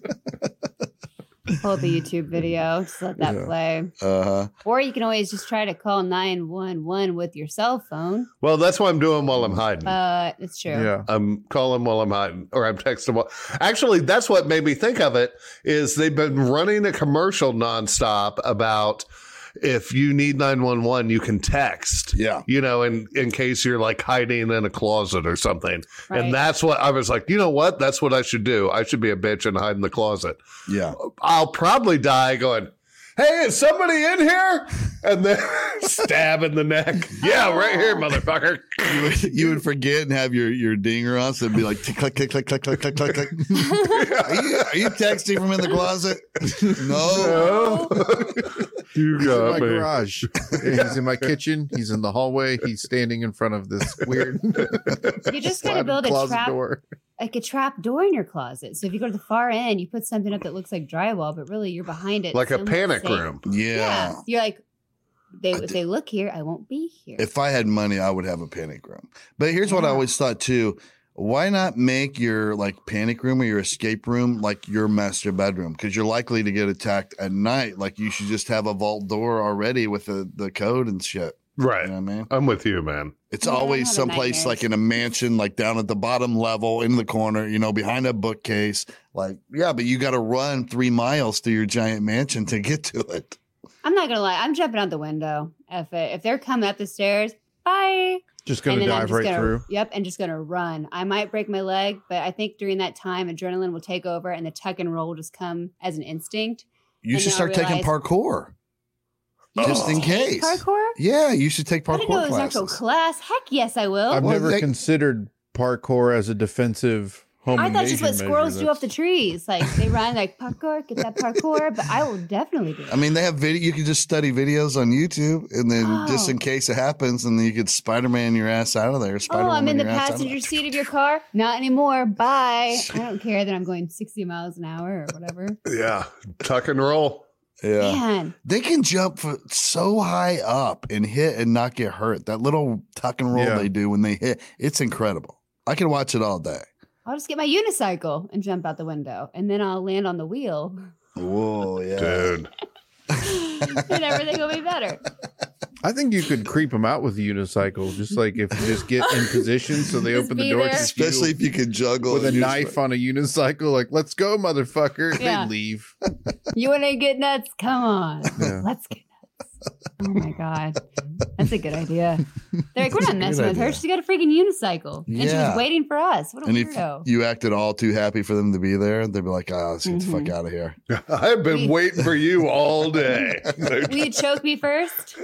Pull up a YouTube video. Just let that play. Uh-huh. Or you can always just try to call 911 with your cell phone. Well, that's what I'm doing while I'm hiding. It's true. Yeah. I'm calling while I'm hiding, or I'm texting. Actually, that's what made me think of it. Is they've been running a commercial nonstop about if you need 911, you can text. Yeah. In case you're like hiding in a closet or something. Right. And that's what I was like. You know what? That's what I should do. I should be a bitch and hide in the closet. Yeah. I'll probably die going, hey, is somebody in here? And then stab in the neck. Yeah, right here, motherfucker. You would forget and have your dinger on, so it'd be like tick, click, click, click, click, click, click, click, click. Are you texting from in the closet? No. You He's in got my me. garage. He's in my kitchen. He's in the hallway. He's standing in front of this weird. You just got to build a closet trap, door. like a trap door in your closet. So if you go to the far end, you put something up that looks like drywall, but really you're behind it. Like a so much panic safe. room. Yeah. You're like, if they look here, I won't be here. If I had money, I would have a panic room. But here's what I Yeah. always thought too. Why not make your like panic room or your escape room like your master bedroom? Because you're likely to get attacked at night. Like you should just have a vault door already with the code and shit. Right. You know what I mean? I'm with you, man. It's Yeah, I'm always having someplace nightmares. like in a mansion, like down at the bottom level in the corner, behind a bookcase. Like, yeah, but you got to run 3 miles through your giant mansion to get to it. I'm not gonna lie, I'm jumping out the window. If they're coming up the stairs, bye. Just gonna I'm dive just right gonna, through. Yep, and just gonna run. I might break my leg, but I think during that time, adrenaline will take over, and the tuck and roll will just come as an instinct. You And should then start I'll taking realize- parkour. Just in case. Parkour? Yeah, you should take I didn't know parkour it was an actual classes. class. Heck yes, I will. I've Well, never they- considered parkour as a defensive home I thought invasion just what measure. squirrels do off the trees. Like they run like parkour, get that parkour, but I will definitely do it. I mean, they have video. You can just study videos on YouTube, and then just Oh. in case it happens, and then you could Spider-Man your ass out of there. Oh, Spider-Woman I'm in the your ass out of passenger there. seat of your car? Not anymore. Bye. I don't care that I'm going 60 miles an hour or whatever. Yeah. Tuck and roll. Yeah, Man, they can jump so high up and hit and not get hurt. That little tuck and roll Yeah. they do when they hit, it's incredible. I can watch it all day. I'll just get my unicycle and jump out the window, and then I'll land on the wheel, Whoa, yeah. Dude. and everything will be better. I think you could creep them out with a unicycle, just like if you just get in position so they Just open the be door, there. to you Especially if you can juggle with a and use- knife on a unicycle, like let's go, motherfucker. Yeah. They leave. You want to get nuts? Come on. Yeah. Let's get nuts. Oh my god, that's a good idea. They're like, we're not messing with her. idea. She's got a freaking unicycle, and she Yeah. was waiting for us. What a And if weirdo. you acted all too happy for them to be there, they'd be like, "Oh, let's get the fuck out of here." I've been waiting for you all day. Will you choke me first?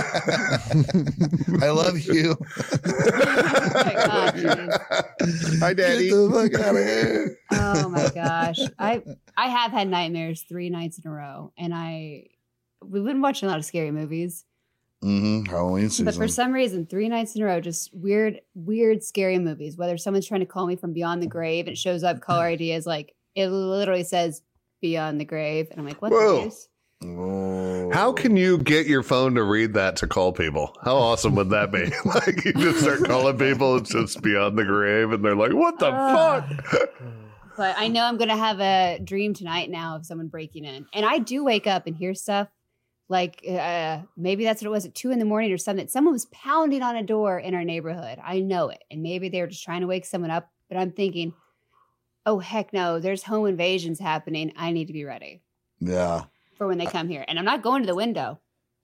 I love you. Oh my god, dude. Hi, Daddy. Get the fuck out of here. Oh my gosh. I have had nightmares 3 nights in a row, and we've been watching a lot of scary movies. Halloween season. But for some reason, 3 nights in a row, just weird, scary movies. Whether someone's trying to call me from beyond the grave, and it shows up caller ID as like, it literally says beyond the grave. And I'm like, what Whoa. the deuce? Oh. How can you get your phone to read that to call people? How awesome would that be? Like you just start calling people, it's just beyond the grave, and they're like, "What the fuck?" But I know I'm going to have a dream tonight now of someone breaking in. And I do wake up and hear stuff like maybe that's what it was at 2 a.m. or something. Someone was pounding on a door in our neighborhood. I know it. And maybe they were just trying to wake someone up. But I'm thinking, oh, heck no, there's home invasions happening. I need to be ready Yeah. for when they come here. And I'm not going to the window.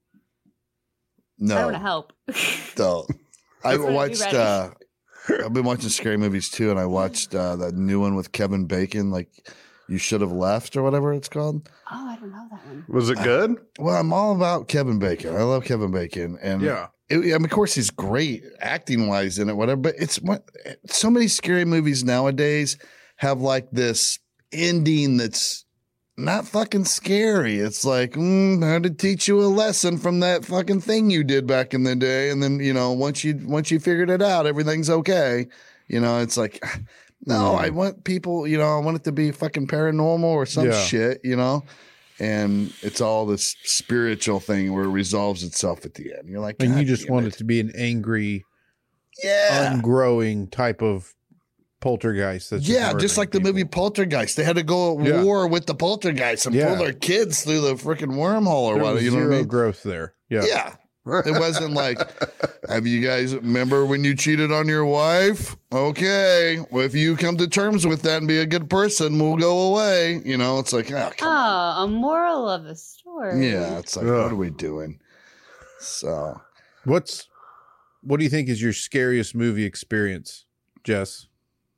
No. I don't want to help. Don't. I That's what I'd be watched. ready. I've been watching scary movies too, and I watched that new one with Kevin Bacon, like "You Should Have Left" or whatever it's called. Oh, I don't know that one. Was it good? Well, I'm all about Kevin Bacon. I love Kevin Bacon, and Yeah. I mean, of course, he's great acting wise in it, whatever. But it's so many scary movies nowadays have like this ending that's not fucking scary. It's like, how to teach you a lesson from that fucking thing you did back in the day, and then once you figured it out, everything's okay. It's like, no, I want people. I want it to be fucking paranormal or some Yeah. shit. And it's all this spiritual thing where it resolves itself at the end. You're like, And you "God just damn want it to be an angry, yeah. ungrowing type of poltergeist. That's Yeah, just murdering like the movie people. Poltergeist. They had to go at Yeah. war with the poltergeist and Yeah. pull their kids through the freaking wormhole or There whatever. was You know zero what I mean? growth there. Yeah. Yeah. It wasn't like, have you guys remember when you cheated on your wife? Okay. Well, if you come to terms with that and be a good person, we'll go away. It's like, oh, come Oh, a moral of the story. Yeah, it's like, Ugh. what are we doing? So, What do you think is your scariest movie experience, Jess?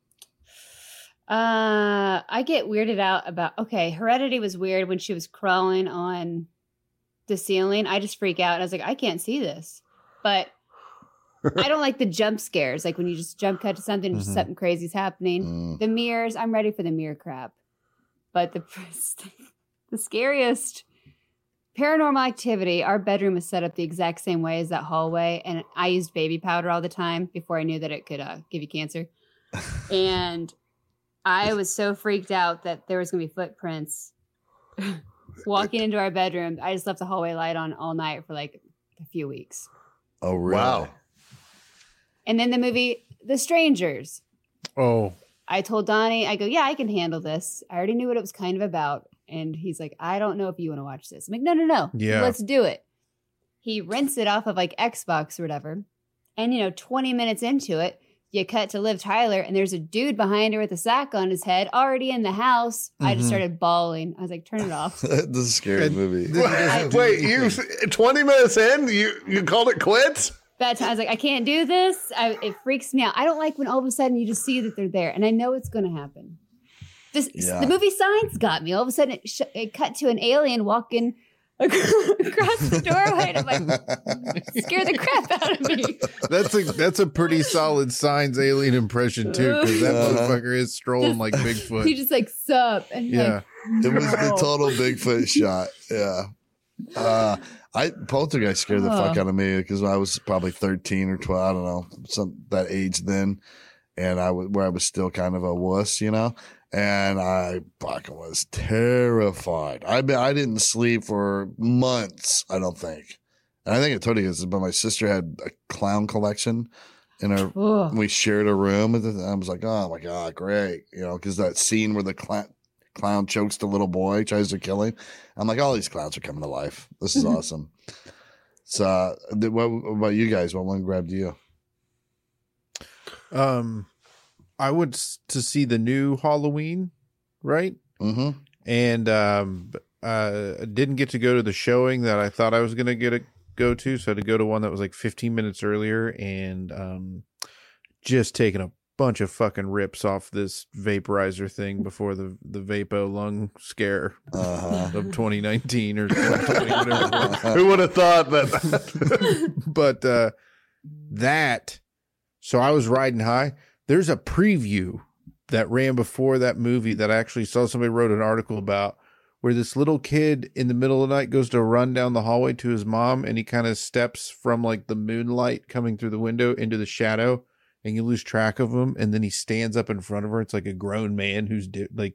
I get weirded out about, Heredity was weird when she was crawling on the ceiling. I just freak out. And I was like, I can't see this. But I don't like the jump scares. Like when you just jump cut to something, just something crazy's happening. The mirrors, I'm ready for the mirror crap. But the scariest Paranormal Activity, our bedroom is set up the exact same way as that hallway. And I used baby powder all the time before I knew that it could give you cancer. And I was so freaked out that there was going to be footprints walking into our bedroom. I just left the hallway light on all night for like a few weeks. oh, really? Wow. And then the movie The Strangers. Oh, I told Donnie, I go, yeah, I can handle this. I already knew what it was kind of about. And he's like, I don't know if you want to watch this. I'm like, no. Yeah. Let's do it. He rents it off of like Xbox or whatever. And 20 minutes into it, you cut to Liv Tyler and there's a dude behind her with a sack on his head already in the house. I just started bawling. I was like, turn it off. This is a scary And- movie. Wait, you 20 minutes in, you called it quits? Bad time. I was like, I can't do this. It freaks me out. I don't like when all of a sudden you just see that they're there. And I know it's going to happen. Yeah. The movie Signs got me. All of a sudden it cut to an alien walking across the doorway. And I'm like, scare the crap out of me. that's a pretty solid Signs alien impression too, because that motherfucker is strolling like He Bigfoot. just like sup. And Yeah. It was the No. total Bigfoot shot. Yeah. Poltergeist scared the fuck out of me because I was probably 13 or 12. I don't know, that age then. And I was still kind of a wuss, and I fucking was terrified. I didn't sleep for months, I don't think. And I think I told you this, but my sister had a clown collection in her. Ugh. We shared a room. And I was like, oh my God, great. Because that scene where the clown chokes the little boy, tries to kill him. I'm like, all these clowns are coming to life. This is awesome. So, what about you guys? What one grabbed you? I went to see the new Halloween, right? Mm-hmm. And didn't get to go to the showing that I thought I was going to go to. So I had to go to one that was like 15 minutes earlier, and just taking a bunch of fucking rips off this vaporizer thing before the Vapo lung scare of 2019 or 2020, whatever it was. Who would have thought that? But so I was riding high. There's a preview that ran before that movie that I actually saw somebody wrote an article about, where this little kid in the middle of the night goes to run down the hallway to his mom, and he kind of steps from like the moonlight coming through the window into the shadow, and you lose track of him. And then he stands up in front of her. It's like a grown man who's the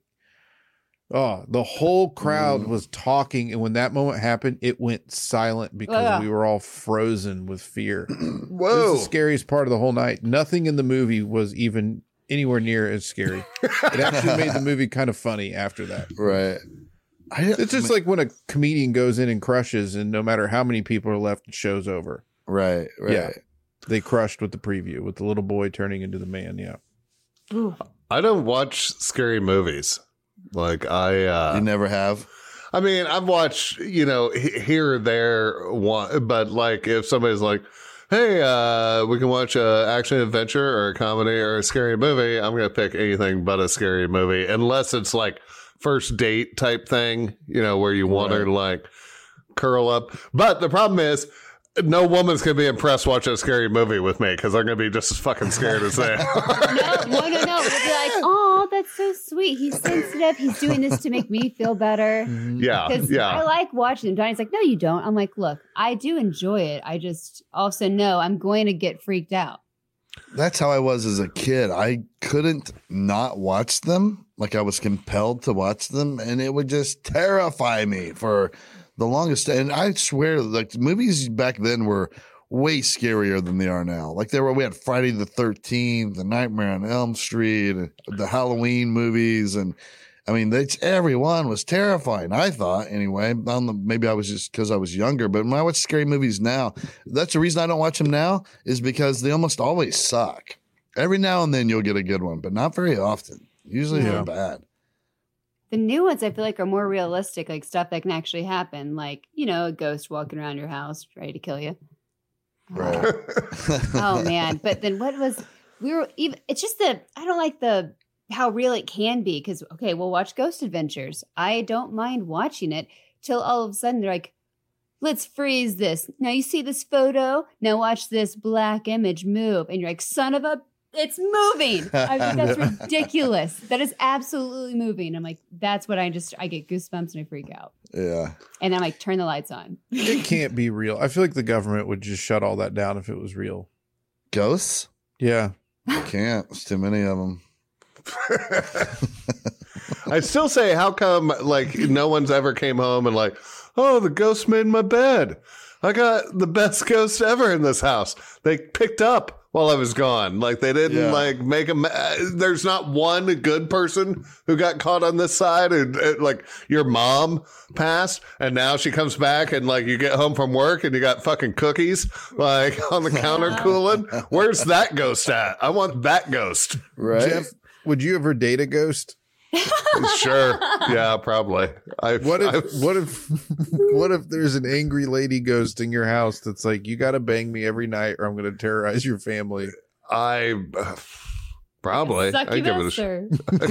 whole crowd was talking. And when that moment happened, it went silent because we were all frozen with fear. Whoa. It was the scariest part of the whole night. Nothing in the movie was even anywhere near as scary. It actually made the movie kind of funny after that. Right. It's just like when a comedian goes in and crushes, and no matter how many people are left, the show's over. Right. Yeah. They crushed with the preview, with the little boy turning into the man. Yeah. Ooh. I don't watch scary movies. Like You never have? I mean, I've watched, here or there, but like if somebody's like, hey, we can watch a action adventure or a comedy or a scary movie, I'm going to pick anything but a scary movie, unless it's like first date type thing, where you want her to like curl up. But the problem is, no woman's going to be impressed watching a scary movie with me, because I'm going to be just as fucking scared as they are. No. We'll be like, oh, that's so sweet. He's sensitive. He's doing this to make me feel better. Yeah. I like watching him. Donnie's like, no, you don't. I'm like, look, I do enjoy it. I just also know I'm going to get freaked out. That's how I was as a kid. I couldn't not watch them. Like I was compelled to watch them, and it would just terrify me for the longest. And I swear, like movies back then were way scarier than they are now. Like we had Friday the 13th, the Nightmare on Elm Street, the Halloween movies. And I mean, everyone was terrifying. I thought anyway, I don't know, maybe I was just because I was younger, but when I watch scary movies now, that's the reason I don't watch them now, is because they almost always suck. Every now and then you'll get a good one, but not very often. Usually they're bad. The new ones I feel like are more realistic, like stuff that can actually happen, like, a ghost walking around your house ready to kill you. Right. Oh man. But then it's just I don't like how real it can be, because we'll watch Ghost Adventures. I don't mind watching it till all of a sudden they're like, let's freeze this. Now you see this photo, now watch this black image move, and you're like, it's moving. I think that's ridiculous. That is absolutely moving. I'm like, that's what I get goosebumps and I freak out. Yeah. And I'm like, turn the lights on. It can't be real. I feel like the government would just shut all that down if it was real. Ghosts? Yeah. You can't. There's too many of them. I still say, how come like no one's ever came home and like, oh, the ghost made my bed. I got the best ghost ever in this house. They picked up while I was gone. Like they didn't like make them. There's not one good person who got caught on this side. And like your mom passed, and now she comes back, and like you get home from work and you got fucking cookies like on the counter cooling. Where's that ghost at? I want that ghost. Right. Jeff, would you ever date a ghost? Sure. Yeah, probably. What if there's an angry lady ghost in your house that's like, you got to bang me every night or I'm going to terrorize your family? Probably. I'd give it a shot.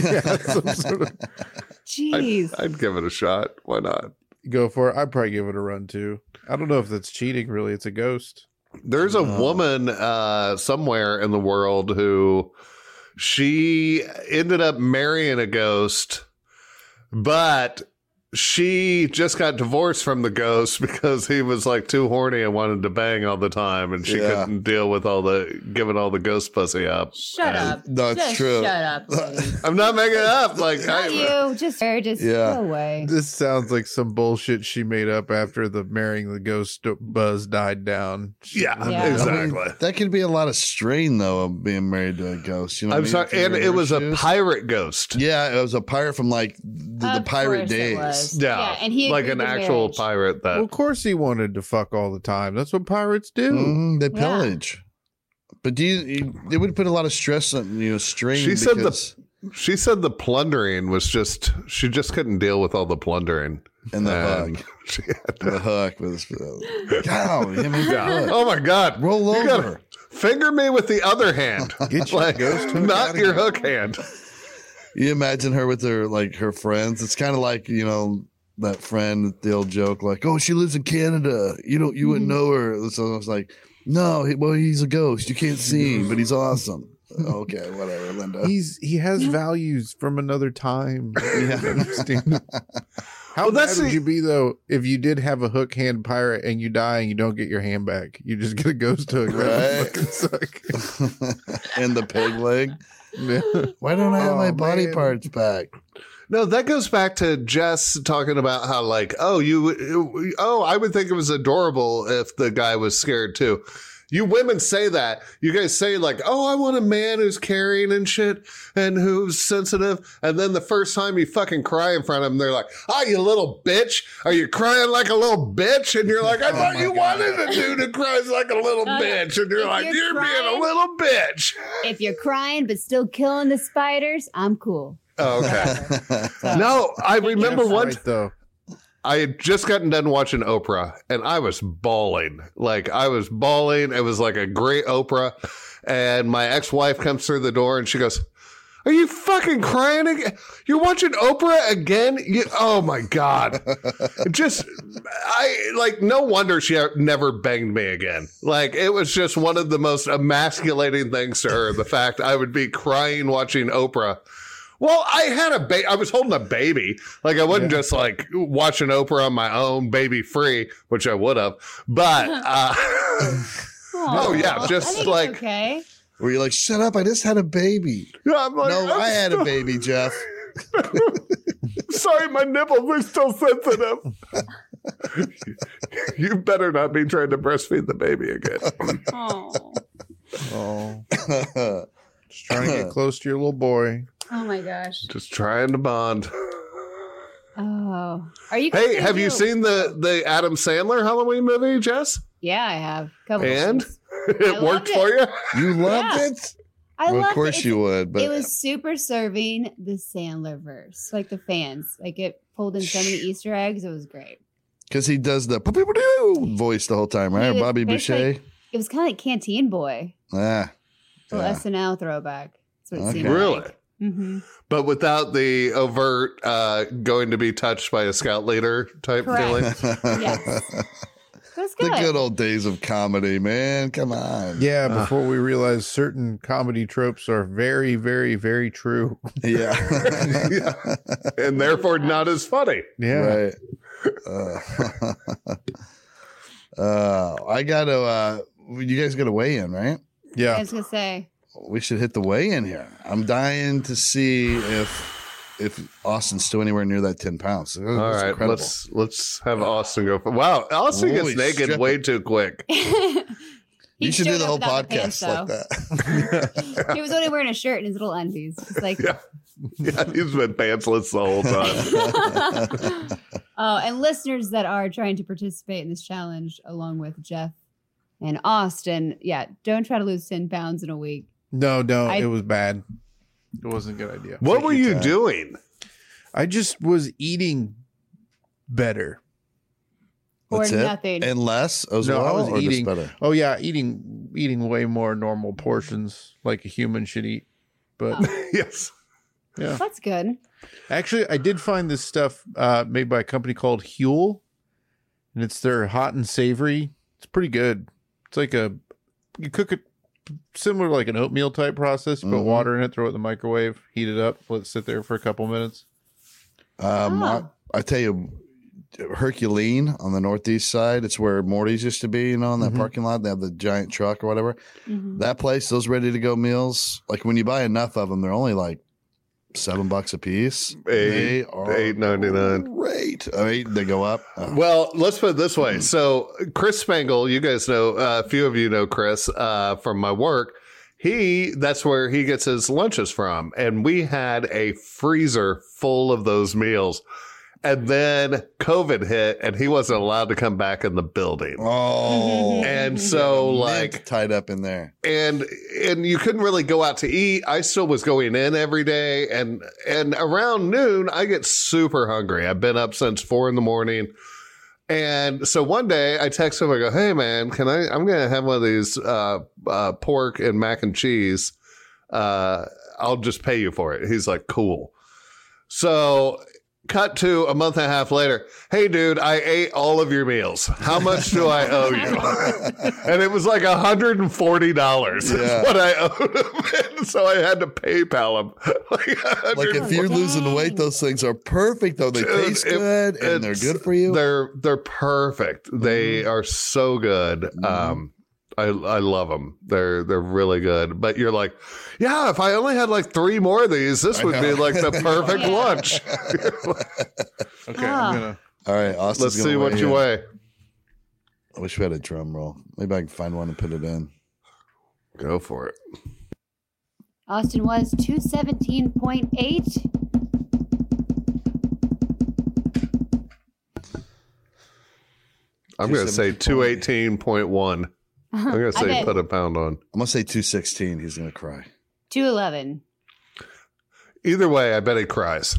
Jeez. I'd give it a shot. Why not? Go for it. I'd probably give it a run too. I don't know if that's cheating, really. It's a ghost. There's a woman somewhere in the world who she ended up marrying a ghost, but she just got divorced from the ghost because he was like too horny and wanted to bang all the time, and she couldn't deal with giving all the ghost pussy up. Shut up. No, it's just true. Shut up. I'm not making it up. Like Not you. Just go away. This sounds like some bullshit she made up after the marrying the ghost buzz died down. Yeah. Exactly. I mean, that could be a lot of strain though, of being married to a ghost. You know, I'm sorry, and it was a pirate ghost. Yeah, it was a pirate from like the pirate days. Yeah, and he like an actual marriage. pirate. That Well, of course he wanted to fuck all the time. That's what pirates do. They pillage. But it would put a lot of stress on strain. she said She said the plundering was she just couldn't deal with all the plundering. And the hook. She had The hook was. Oh my God. Roll You gotta over. finger me with the other hand. Get your ghost hook not outta your here. hook hand. You imagine her with her friends. It's kind of like, that friend, the old joke, like, oh, she lives in Canada. You wouldn't know her. So I was like, no, he's a ghost. You can't see him, but he's awesome. Okay, whatever, Linda. He has values from another time. Yeah. Understand? How Well, bad that's would the- you be though if you did have a hook hand pirate and you die and you don't get your hand back? You just get a ghost hook. That would fucking suck. And the pig leg. Yeah. Why don't I have my Oh, body man. parts back? No, that goes back to Jess talking about how I would think it was adorable if the guy was scared too. You women say that. You guys say like, oh, I want a man who's caring and shit and who's sensitive. And then the first time you fucking cry in front of them, they're like, oh, you little bitch. Are you crying like a little bitch? And you're like, I thought you wanted a dude who cries like a little bitch. And you're if like, you're you're being crying- a little bitch. If you're crying but still killing the spiders, I'm cool. Oh, okay. So, No, I remember Jeff's one right, though. I had just gotten done watching Oprah and I was bawling. It was like a great Oprah. And my ex-wife comes through the door and she goes, are you fucking crying again? You're watching Oprah again? Oh my God. No wonder she never banged me again. Like, it was just one of the most emasculating things to her. The fact I would be crying watching Oprah. Well, I had I was holding a baby. Like, I wasn't just like watching Oprah on my own, baby free, which I would have. But, oh yeah, I just think like, it's okay. Were you like, shut up? I just had a baby. I'm like, No, I had a baby, Jeff. Sorry, my nipples are still sensitive. You better not be trying to breastfeed the baby again. Oh. Oh, just trying to get close to your little boy. Oh my gosh. Just trying to bond. Oh. Are you guys Hey, gonna have you do- seen the Adam Sandler Halloween movie, Jess? Yeah, I have. Couple And times. it worked loved for you? You loved Yeah. it? I Well, loved of course it. you would, but It was super serving the Sandler verse, like the fans. Like it pulled in so many Easter eggs. It was great. because he does the voice the whole time, right? He was Bobby basically- Boucher. It was kind of like Canteen Boy, Ah, little yeah. SNL throwback. That's what it Okay. seemed Really? like. Mm-hmm. But without the overt going to be touched by a scout leader type Correct. feeling. Yes. It was The good. good old days of comedy, man. Come on. Yeah, before we realized certain comedy tropes are very, very, very true. Yeah. And therefore not as funny. Yeah. Right. I got to, you guys got to weigh in, right? I Yeah. was gonna say. We should hit the weigh in here. I'm dying to see if Austin's still anywhere near that 10 pounds. That's All right, incredible. let's have Austin go. Wow, Austin Holy gets naked shit. way too quick. You should do the whole podcast like that. He was only wearing a shirt and his little undies. It's like, Yeah, he's been pantsless the whole time. oh, and listeners that are trying to participate in this challenge along with Jeff and Austin, yeah, don't try to lose 10 pounds in a week. No, I- it was bad. It wasn't a good idea. What Take were your you time. doing? I just was eating better. That's or it? nothing. And less as No, I well, was or just eating- better? Oh yeah, eating way more normal portions like a human should eat. But Oh. Yes. yeah. That's good. Actually, I did find this stuff made by a company called Huel, and it's their hot and savory. It's pretty good. It's like you cook it similar to like an oatmeal type process. You put Mhm. water in it, throw it in the microwave, heat it up, let it sit there for a couple minutes. Oh. I tell you, Herculean on the northeast side, it's where Morty's used to be, in that Mhm. parking lot. They have the giant truck or whatever. Mhm. That place, those ready to go meals, like when you buy enough of them, they're only like $7 a piece. They are $8.99. Great. I mean, they go up. Oh. Well, let's put it this way. So Chris Spangle, you guys know, a few of you know Chris from my work. That's where he gets his lunches from. And we had a freezer full of those meals. And then COVID hit, and he wasn't allowed to come back in the building. Oh, And so, mint like, tied up in there. and you couldn't really go out to eat. I still was going in every day, and around noon, I get super hungry. I've been up since 4 a.m. And so one day I text him, I go, hey man, I'm going to have one of these pork and mac and cheese. I'll just pay you for it. He's like, cool. So cut to a month and a half later. Hey dude, I ate all of your meals. How much do I owe you? And it was like $140 is what I owed him. And so I had to PayPal him. Like if you're losing weight, those things are perfect though. They taste good and they're good for you. They're perfect. They are so good. I love them. They're really good. But you're like, yeah, if I only had like 3 more of these, this would be like the perfect lunch. Okay, I'm gonna. All right, Austin's Let's see what you weigh. I wish we had a drum roll. Maybe I can find one and put it in. Go for it. Austin was 217.8. I'm going to say 218.1. I'm going to say put a pound on. I'm going to say 216. He's going to cry. 211. Either way, I bet he cries.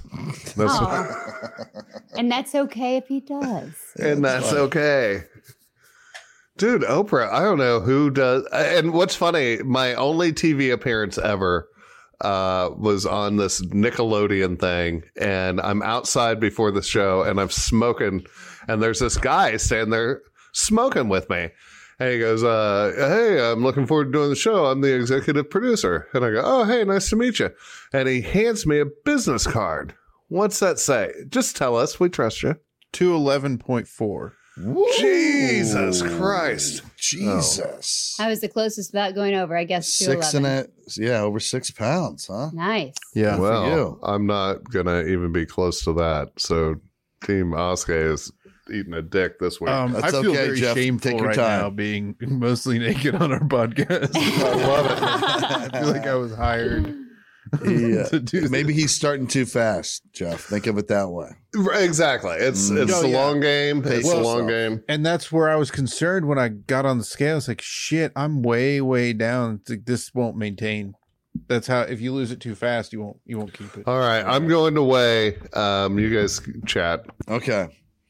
And that's okay if he does. And that's okay. Dude, Oprah, I don't know who does. And what's funny, my only TV appearance ever was on this Nickelodeon thing. And I'm outside before the show and I'm smoking. And there's this guy standing there smoking with me. And he goes, hey, I'm looking forward to doing the show. I'm the executive producer. And I go, oh, hey, nice to meet you. And he hands me a business card. What's that say? Just tell us. We trust you. 211.4. Jesus Christ. Jesus. I was the closest without going over, I guess. 211. Over 6 pounds, huh? Nice. Yeah. Well, you. I'm not going to even be close to that. So Team Oskay is eating a dick this week. I That's feel okay, very Jeff. shameful Take your right time. now being mostly naked on our podcast. I love it. I feel like I was hired to do this. Maybe he's starting too fast, Jeff. Think of it that way. Exactly. It's Oh, the yeah. long game. It's the long game. And that's where I was concerned when I got on the scale. It's like, shit, I'm way, way down. It's like, this won't maintain. That's how, if you lose it too fast, you won't keep it. All right. I'm going to weigh. You guys chat. Okay.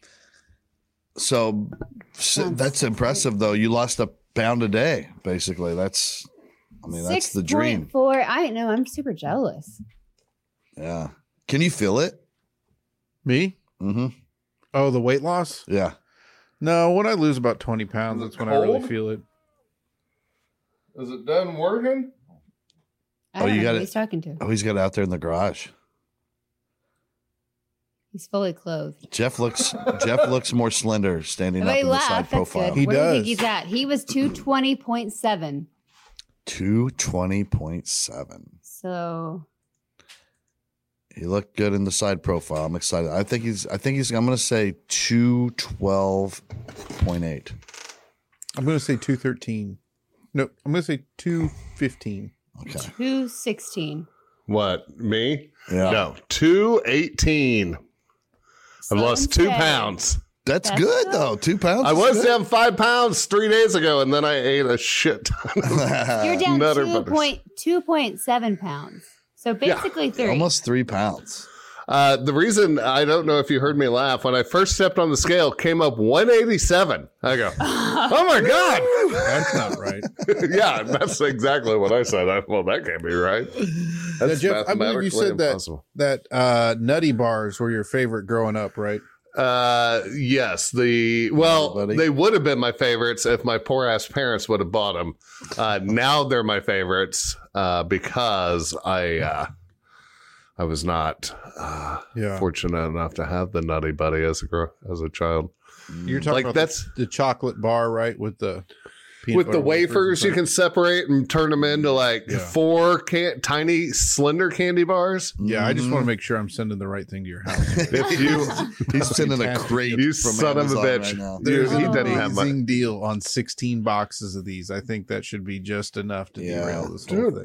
So that's impressive, though. You lost a pound a day, basically. That's the dream. 6.4. I know. I'm super jealous. Yeah. Can you feel it? Me? Mm-hmm. Oh, the weight loss? Yeah. No, when I lose about 20 pounds, that's when I really cold? feel it. Is it done working? I don't you know got who it. he's talking to. Oh, he's got it out there in the garage. He's fully clothed. Jeff looks more slender standing up Everybody in the side laugh. That's profile. good. He Where do you think does. he's at? He was 220.7. 220.7. So He looked good in the side profile. I'm excited. I think he's I'm going to say 212.8. I'm going to say 213. No, I'm going to say 215. Okay. 216. What? Me? Yeah. No. 218. I've lost 2 pounds. That's That's good good. though. 2 pounds. I is was good. down 5 pounds 3 days ago, and then I ate a shit ton. You're down Nutter 2.7 pounds. So basically 3. almost 3 pounds. The reason, I don't know if you heard me laugh, when I first stepped on the scale, came up 187. I go, oh my God. That's not right. Yeah, that's exactly what I said. Well, that can't be right. That's Jeff, I believe you said impossible. that Nutty Bars were your favorite growing up, right? Yes. Buddy. They would have been my favorites if my poor ass parents would have bought them. Now they're my favorites because I was not fortunate enough to have the Nutty Buddy as a child. You're talking Like, about that's- the chocolate bar, right? With the peanut With the butter wafers, you inside. can separate and turn them into like 4 tiny slender candy bars. Yeah, I just want to make sure I'm sending the right thing to your house. If you, He's sending a crate. you from son of a Amazon bitch, right now. There's he an doesn't have much. amazing deal on 16 boxes of these. I think that should be just enough to Yeah. derail this whole Dude, thing. don't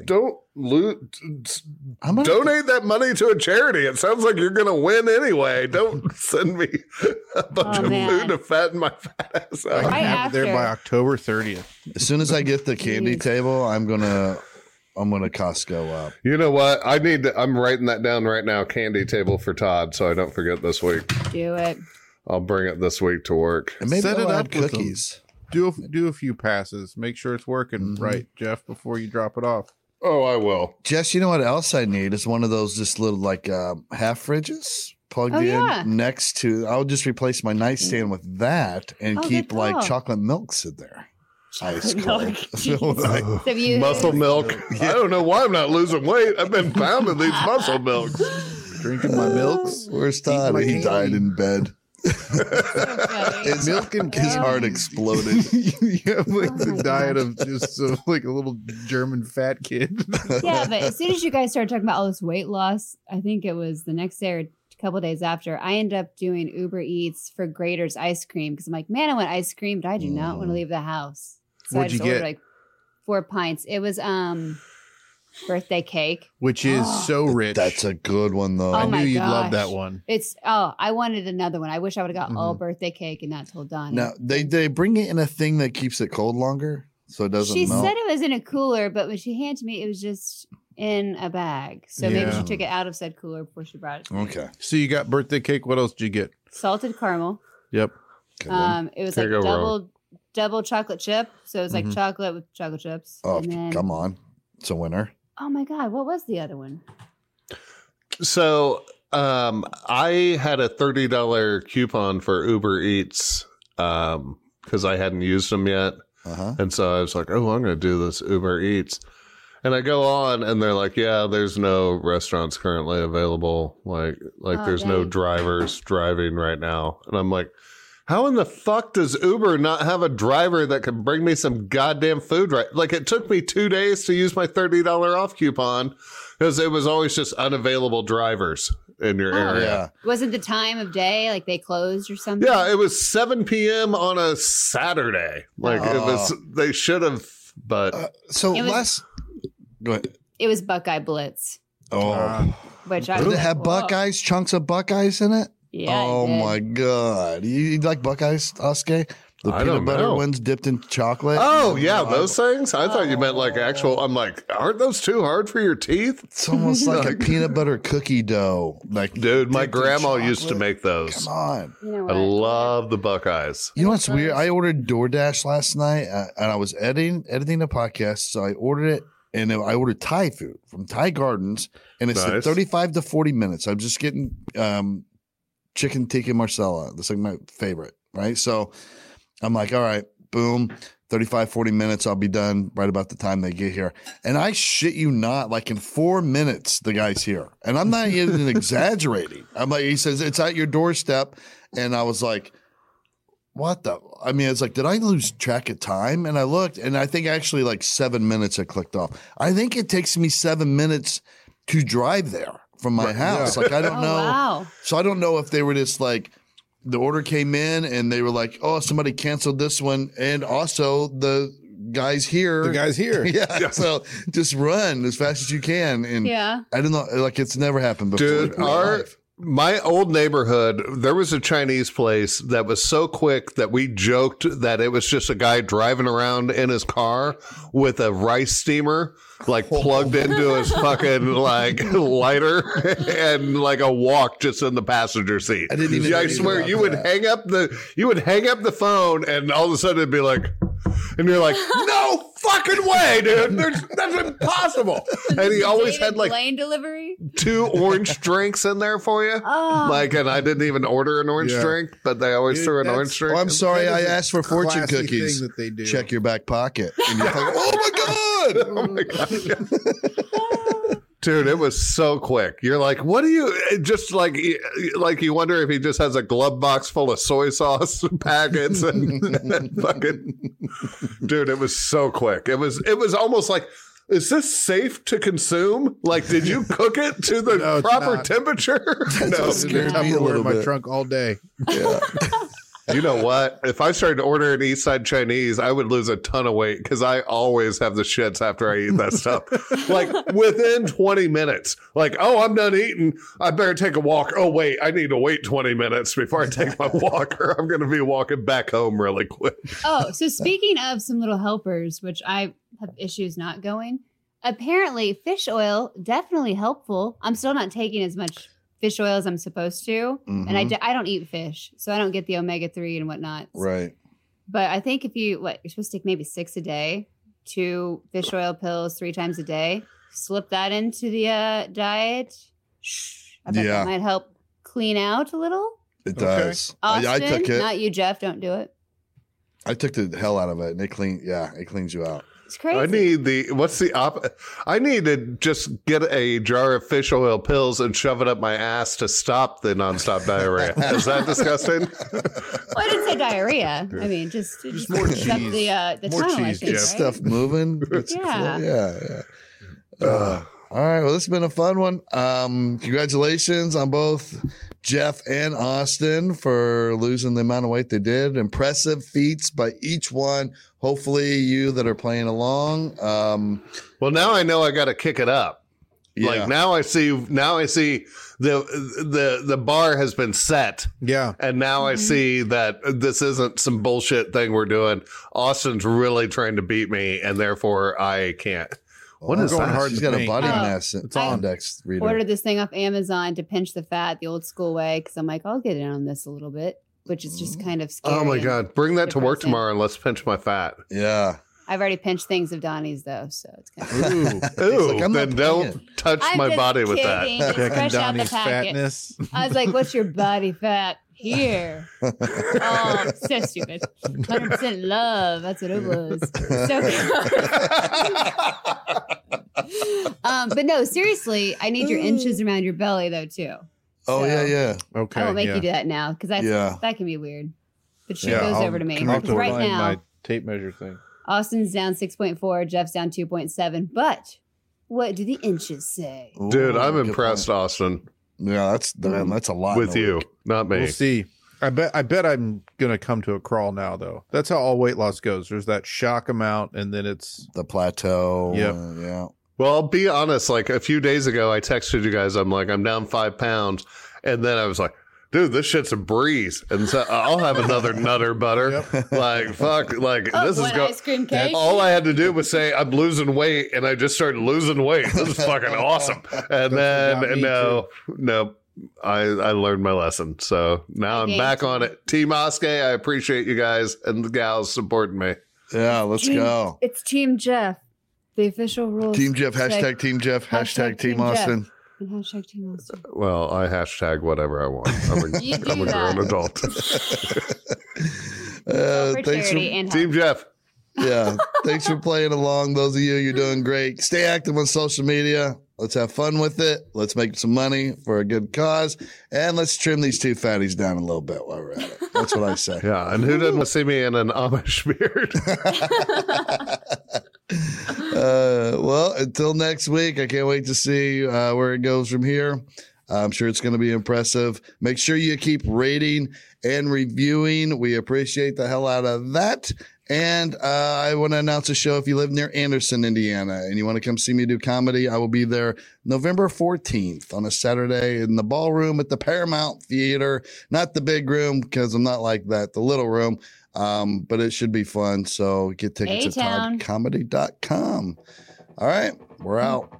donate that money to a charity. It sounds like you're going to win anyway. Don't send me a bunch of food to fatten my fat ass I out. can have it there by October 30th. As soon as I get the candy table, I'm gonna Costco up. You know what? I'm writing that down right now. Candy table for Todd, so I don't forget this week. Do it. I'll bring it this week to work. And maybe Set it I'll up add with cookies. Do a few passes. Make sure it's working right, Jeff, before you drop it off. Oh, I will. Jess, you know what else I need? Is one of those just little like half fridges plugged in next to. I'll just replace my nightstand with that and keep like chocolate milks in there. Ice cold. Muscle milk. I don't know why I'm not losing weight. I've been pounding these muscle milks. Drinking my milks. Where's Todd? He died in bed. His milk and his heart exploded. You have like the diet of just like a little German fat kid. Yeah, but as soon as you guys started talking about all this weight loss, I think it was the next day or a couple of days after, I ended up doing Uber Eats for Grater's ice cream because I'm like, man, I want ice cream, but I do not want to leave the house. So What'd I just you ordered get? like 4 pints. It was birthday cake, which is so rich. That's a good one though. I Oh knew my you'd love gosh. that one. I wanted another one. I wish I would have got all birthday cake and not told Donnie. Now they bring it in a thing that keeps it cold longer, so it doesn't She melt. said it was in a cooler, but when she handed me, it was just in a bag. So maybe Yeah. she took it out of said cooler before she brought it to me. Okay. So you got birthday cake. What else did you get? Salted caramel. Yep. Good one. It was Can't like go wrong. double chocolate chip. So it was like chocolate with chocolate chips. Oh, And then, come on. It's a winner. Oh my God, what was the other one? So I had a $30 coupon for Uber Eats because I hadn't used them yet. Uh-huh. And so I was like, oh, I'm going to do this Uber Eats. And I go on and they're like, yeah, there's no restaurants currently available. Like Oh, there's no dang. drivers driving right now. And I'm like, how in the fuck does Uber not have a driver that can bring me some goddamn food right? Like it took me 2 days to use my $30 off coupon because it was always just unavailable drivers in your area. Yeah. Was it the time of day? Like they closed or something? Yeah, it was 7 p.m. on a Saturday. Like it was, they should have, but So It was- last. Go ahead. It was Buckeye Blitz, Oh, which I did was it like, have whoa. Buckeyes? Chunks of Buckeyes in it? Yeah. Oh it did. my God! You like Buckeyes, Oscar? The I peanut don't butter know. ones dipped in chocolate. oh yeah, those things. I thought you meant like actual. I'm like, aren't those too hard for your teeth? It's almost like a peanut butter cookie dough. Like, Dude, my dipped in grandma used to chocolate. make those. Come on. You know I what? love the Buckeyes. You know what's weird? I ordered DoorDash last night, and I was editing the podcast, so I ordered it, and I ordered Thai food from Thai Gardens, and it's Nice. 35 to 40 minutes. I'm just getting chicken tikka marsala. That's like my favorite, right? So I'm like, all right, boom, 35, 40 minutes. I'll be done right about the time they get here. And I shit you not, like in 4 minutes, the guy's here. And I'm not even exaggerating. I'm like, he says, it's at your doorstep. And I was like, what the? I mean, it's like, did I lose track of time? And I looked, and I think actually like 7 minutes I clicked off. I think it takes me 7 minutes to drive there from my house. Like, I don't Oh, know. wow. So I don't know if they were just like, the order came in and they were like, oh, somebody canceled this one. And also the guy's here. The guy's here. Yeah. So just run as fast as you can. And Yeah. I don't know. Like, it's never happened before. Dude, in my life. my old neighborhood, there was a Chinese place that was so quick that we joked that it was just a guy driving around in his car with a rice steamer, like plugged into his fucking like lighter and like a wok just in the passenger seat. I didn't even I think swear about you would that. hang up the phone and all of a sudden it'd be like, and you're like, no fucking way, dude. That's impossible. And he always David had like Blaine delivery. 2 orange drinks in there for you. Oh. Like, and I didn't even order an orange Yeah. drink, but they always Dude, threw an that's- orange drink. Oh, I'm sorry. That I is a asked for fortune classy cookies. thing that they do. Check your back pocket. And you're like, oh my God. Oh my God. Dude, it was so quick. You're like, what do you just like you wonder if he just has a glove box full of soy sauce packets and fucking dude, it was so quick. It was almost like, is this safe to consume? Like, did you cook it to the No, it's proper not. temperature? That's No. what scared me a Tupperware little in my bit. trunk all day. Yeah. You know what? If I started ordering East Side Chinese, I would lose a ton of weight because I always have the shits after I eat that stuff. Like within 20 minutes, like, oh, I'm done eating. I better take a walk. Oh, wait, I need to wait 20 minutes before I take my walk or I'm going to be walking back home really quick. Oh, so speaking of some little helpers, which I have issues not going, apparently fish oil, definitely helpful. I'm still not taking as much fish oil as I'm supposed to. Mhm. And I don't eat fish, so I don't get the omega-3 and whatnot. Right. But I think if you're supposed to take maybe 6 a day, 2 fish oil pills 3 times a day, slip that into the diet. I bet that might help clean out a little. It does. Austin, I took it. not you, Jeff. Don't do it. I took the hell out of it, and it cleans you out. It's crazy. I need I need to just get a jar of fish oil pills and shove it up my ass to stop the nonstop diarrhea. Is that disgusting? Well, I didn't say diarrhea. I mean, just more shut cheese. the More tunnel, I cheese, think, Get right? stuff moving. Yeah. Yeah. All right. Well, this has been a fun one. Congratulations on both Jeff and Austin for losing the amount of weight they did. Impressive feats by each one. Hopefully, you that are playing along. Well, now I know I got to kick it up. Yeah. Like now I see the bar has been set. Yeah. And now I see that this isn't some bullshit thing we're doing. Austin's really trying to beat me, and therefore I can't. What is going that? hard She's to got a paint. body Oh, mass I index reader. Ordered this thing off Amazon to pinch the fat the old school way because I'm like, I'll get in on this a little bit, which is just kind of scary. Oh my and God. Bring that to work depressing. tomorrow and let's pinch my fat. Yeah. I've already pinched things of Donnie's though, so it's kind of. Ooh. Ooh, like, I'm not then playing. don't touch I'm my just body with that. kidding. It's Checking fresh out the Donnie's packet. fatness. I was like, "What's your body fat here?" Oh, so stupid. 100% love. That's what it was. So, but no, seriously, I need your inches around your belly though too. Oh, So yeah. Okay. I will make yeah. you do that now because that can be weird. But she goes I'll over to me come up because right find now my tape measure thing. Austin's down 6.4, Jeff's down 2.7. But what do the inches say? Dude, I'm Good impressed, point. Austin, Yeah, that's a lot. with in a you, week. not me. We'll see. I bet I'm gonna come to a crawl now though. That's how all weight loss goes. There's that shock amount and then it's The plateau. Yep. Yeah. Well, I'll be honest. Like a few days ago, I texted you guys. I'm like, I'm down 5 pounds. And then I was like, dude, this shit's a breeze. And so I'll have another Nutter Butter. Like, fuck. Like, this is One going. ice cream cake. All I had to do was say, I'm losing weight. And I just started losing weight. This is fucking awesome. And got then, me no. I learned my lesson. So now I'm Game back on time. it. Team Oskay, I appreciate you guys and the gals supporting me. Yeah, let's go. It's Team Jeff. The official rules. Team Jeff, say- hashtag Team Jeff, hashtag Team Team Jeff. Austin. And hashtag Team Austin. Well, I hashtag whatever I want. You do I'm a that. grown adult. For Thanks for, charity and Team Jeff. yeah, thanks for playing along. Those of you, you're doing great. Stay active on social media. Let's have fun with it. Let's make some money for a good cause. And let's trim these two fatties down a little bit while we're at it. That's what I say. Yeah, and who doesn't want to see me in an Amish beard? Well, until next week, I can't wait to see where it goes from here. I'm sure it's going to be impressive. Make sure you keep rating and reviewing. We appreciate the hell out of that. And I want to announce a show. If you live near Anderson, Indiana, and you want to come see me do comedy, I will be there November 14th on a Saturday in the ballroom at the Paramount Theater. Not the big room because I'm not like that, the little room. But it should be fun. So get tickets at A-Town. toddcomedy.com. All right, we're out.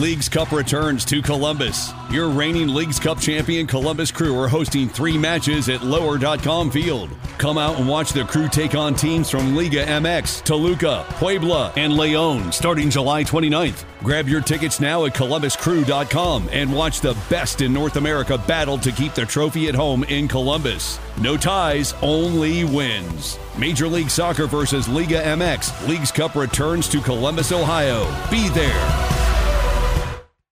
Leagues Cup returns to Columbus. Your reigning Leagues Cup champion Columbus Crew are hosting 3 matches at Lower.com Field. Come out and watch the Crew take on teams from Liga MX, Toluca, Puebla, and Leon starting July 29th. Grab your tickets now at ColumbusCrew.com and watch the best in North America battle to keep the trophy at home in Columbus. No ties, only wins. Major League Soccer versus Liga MX. Leagues Cup returns to Columbus, Ohio. Be there.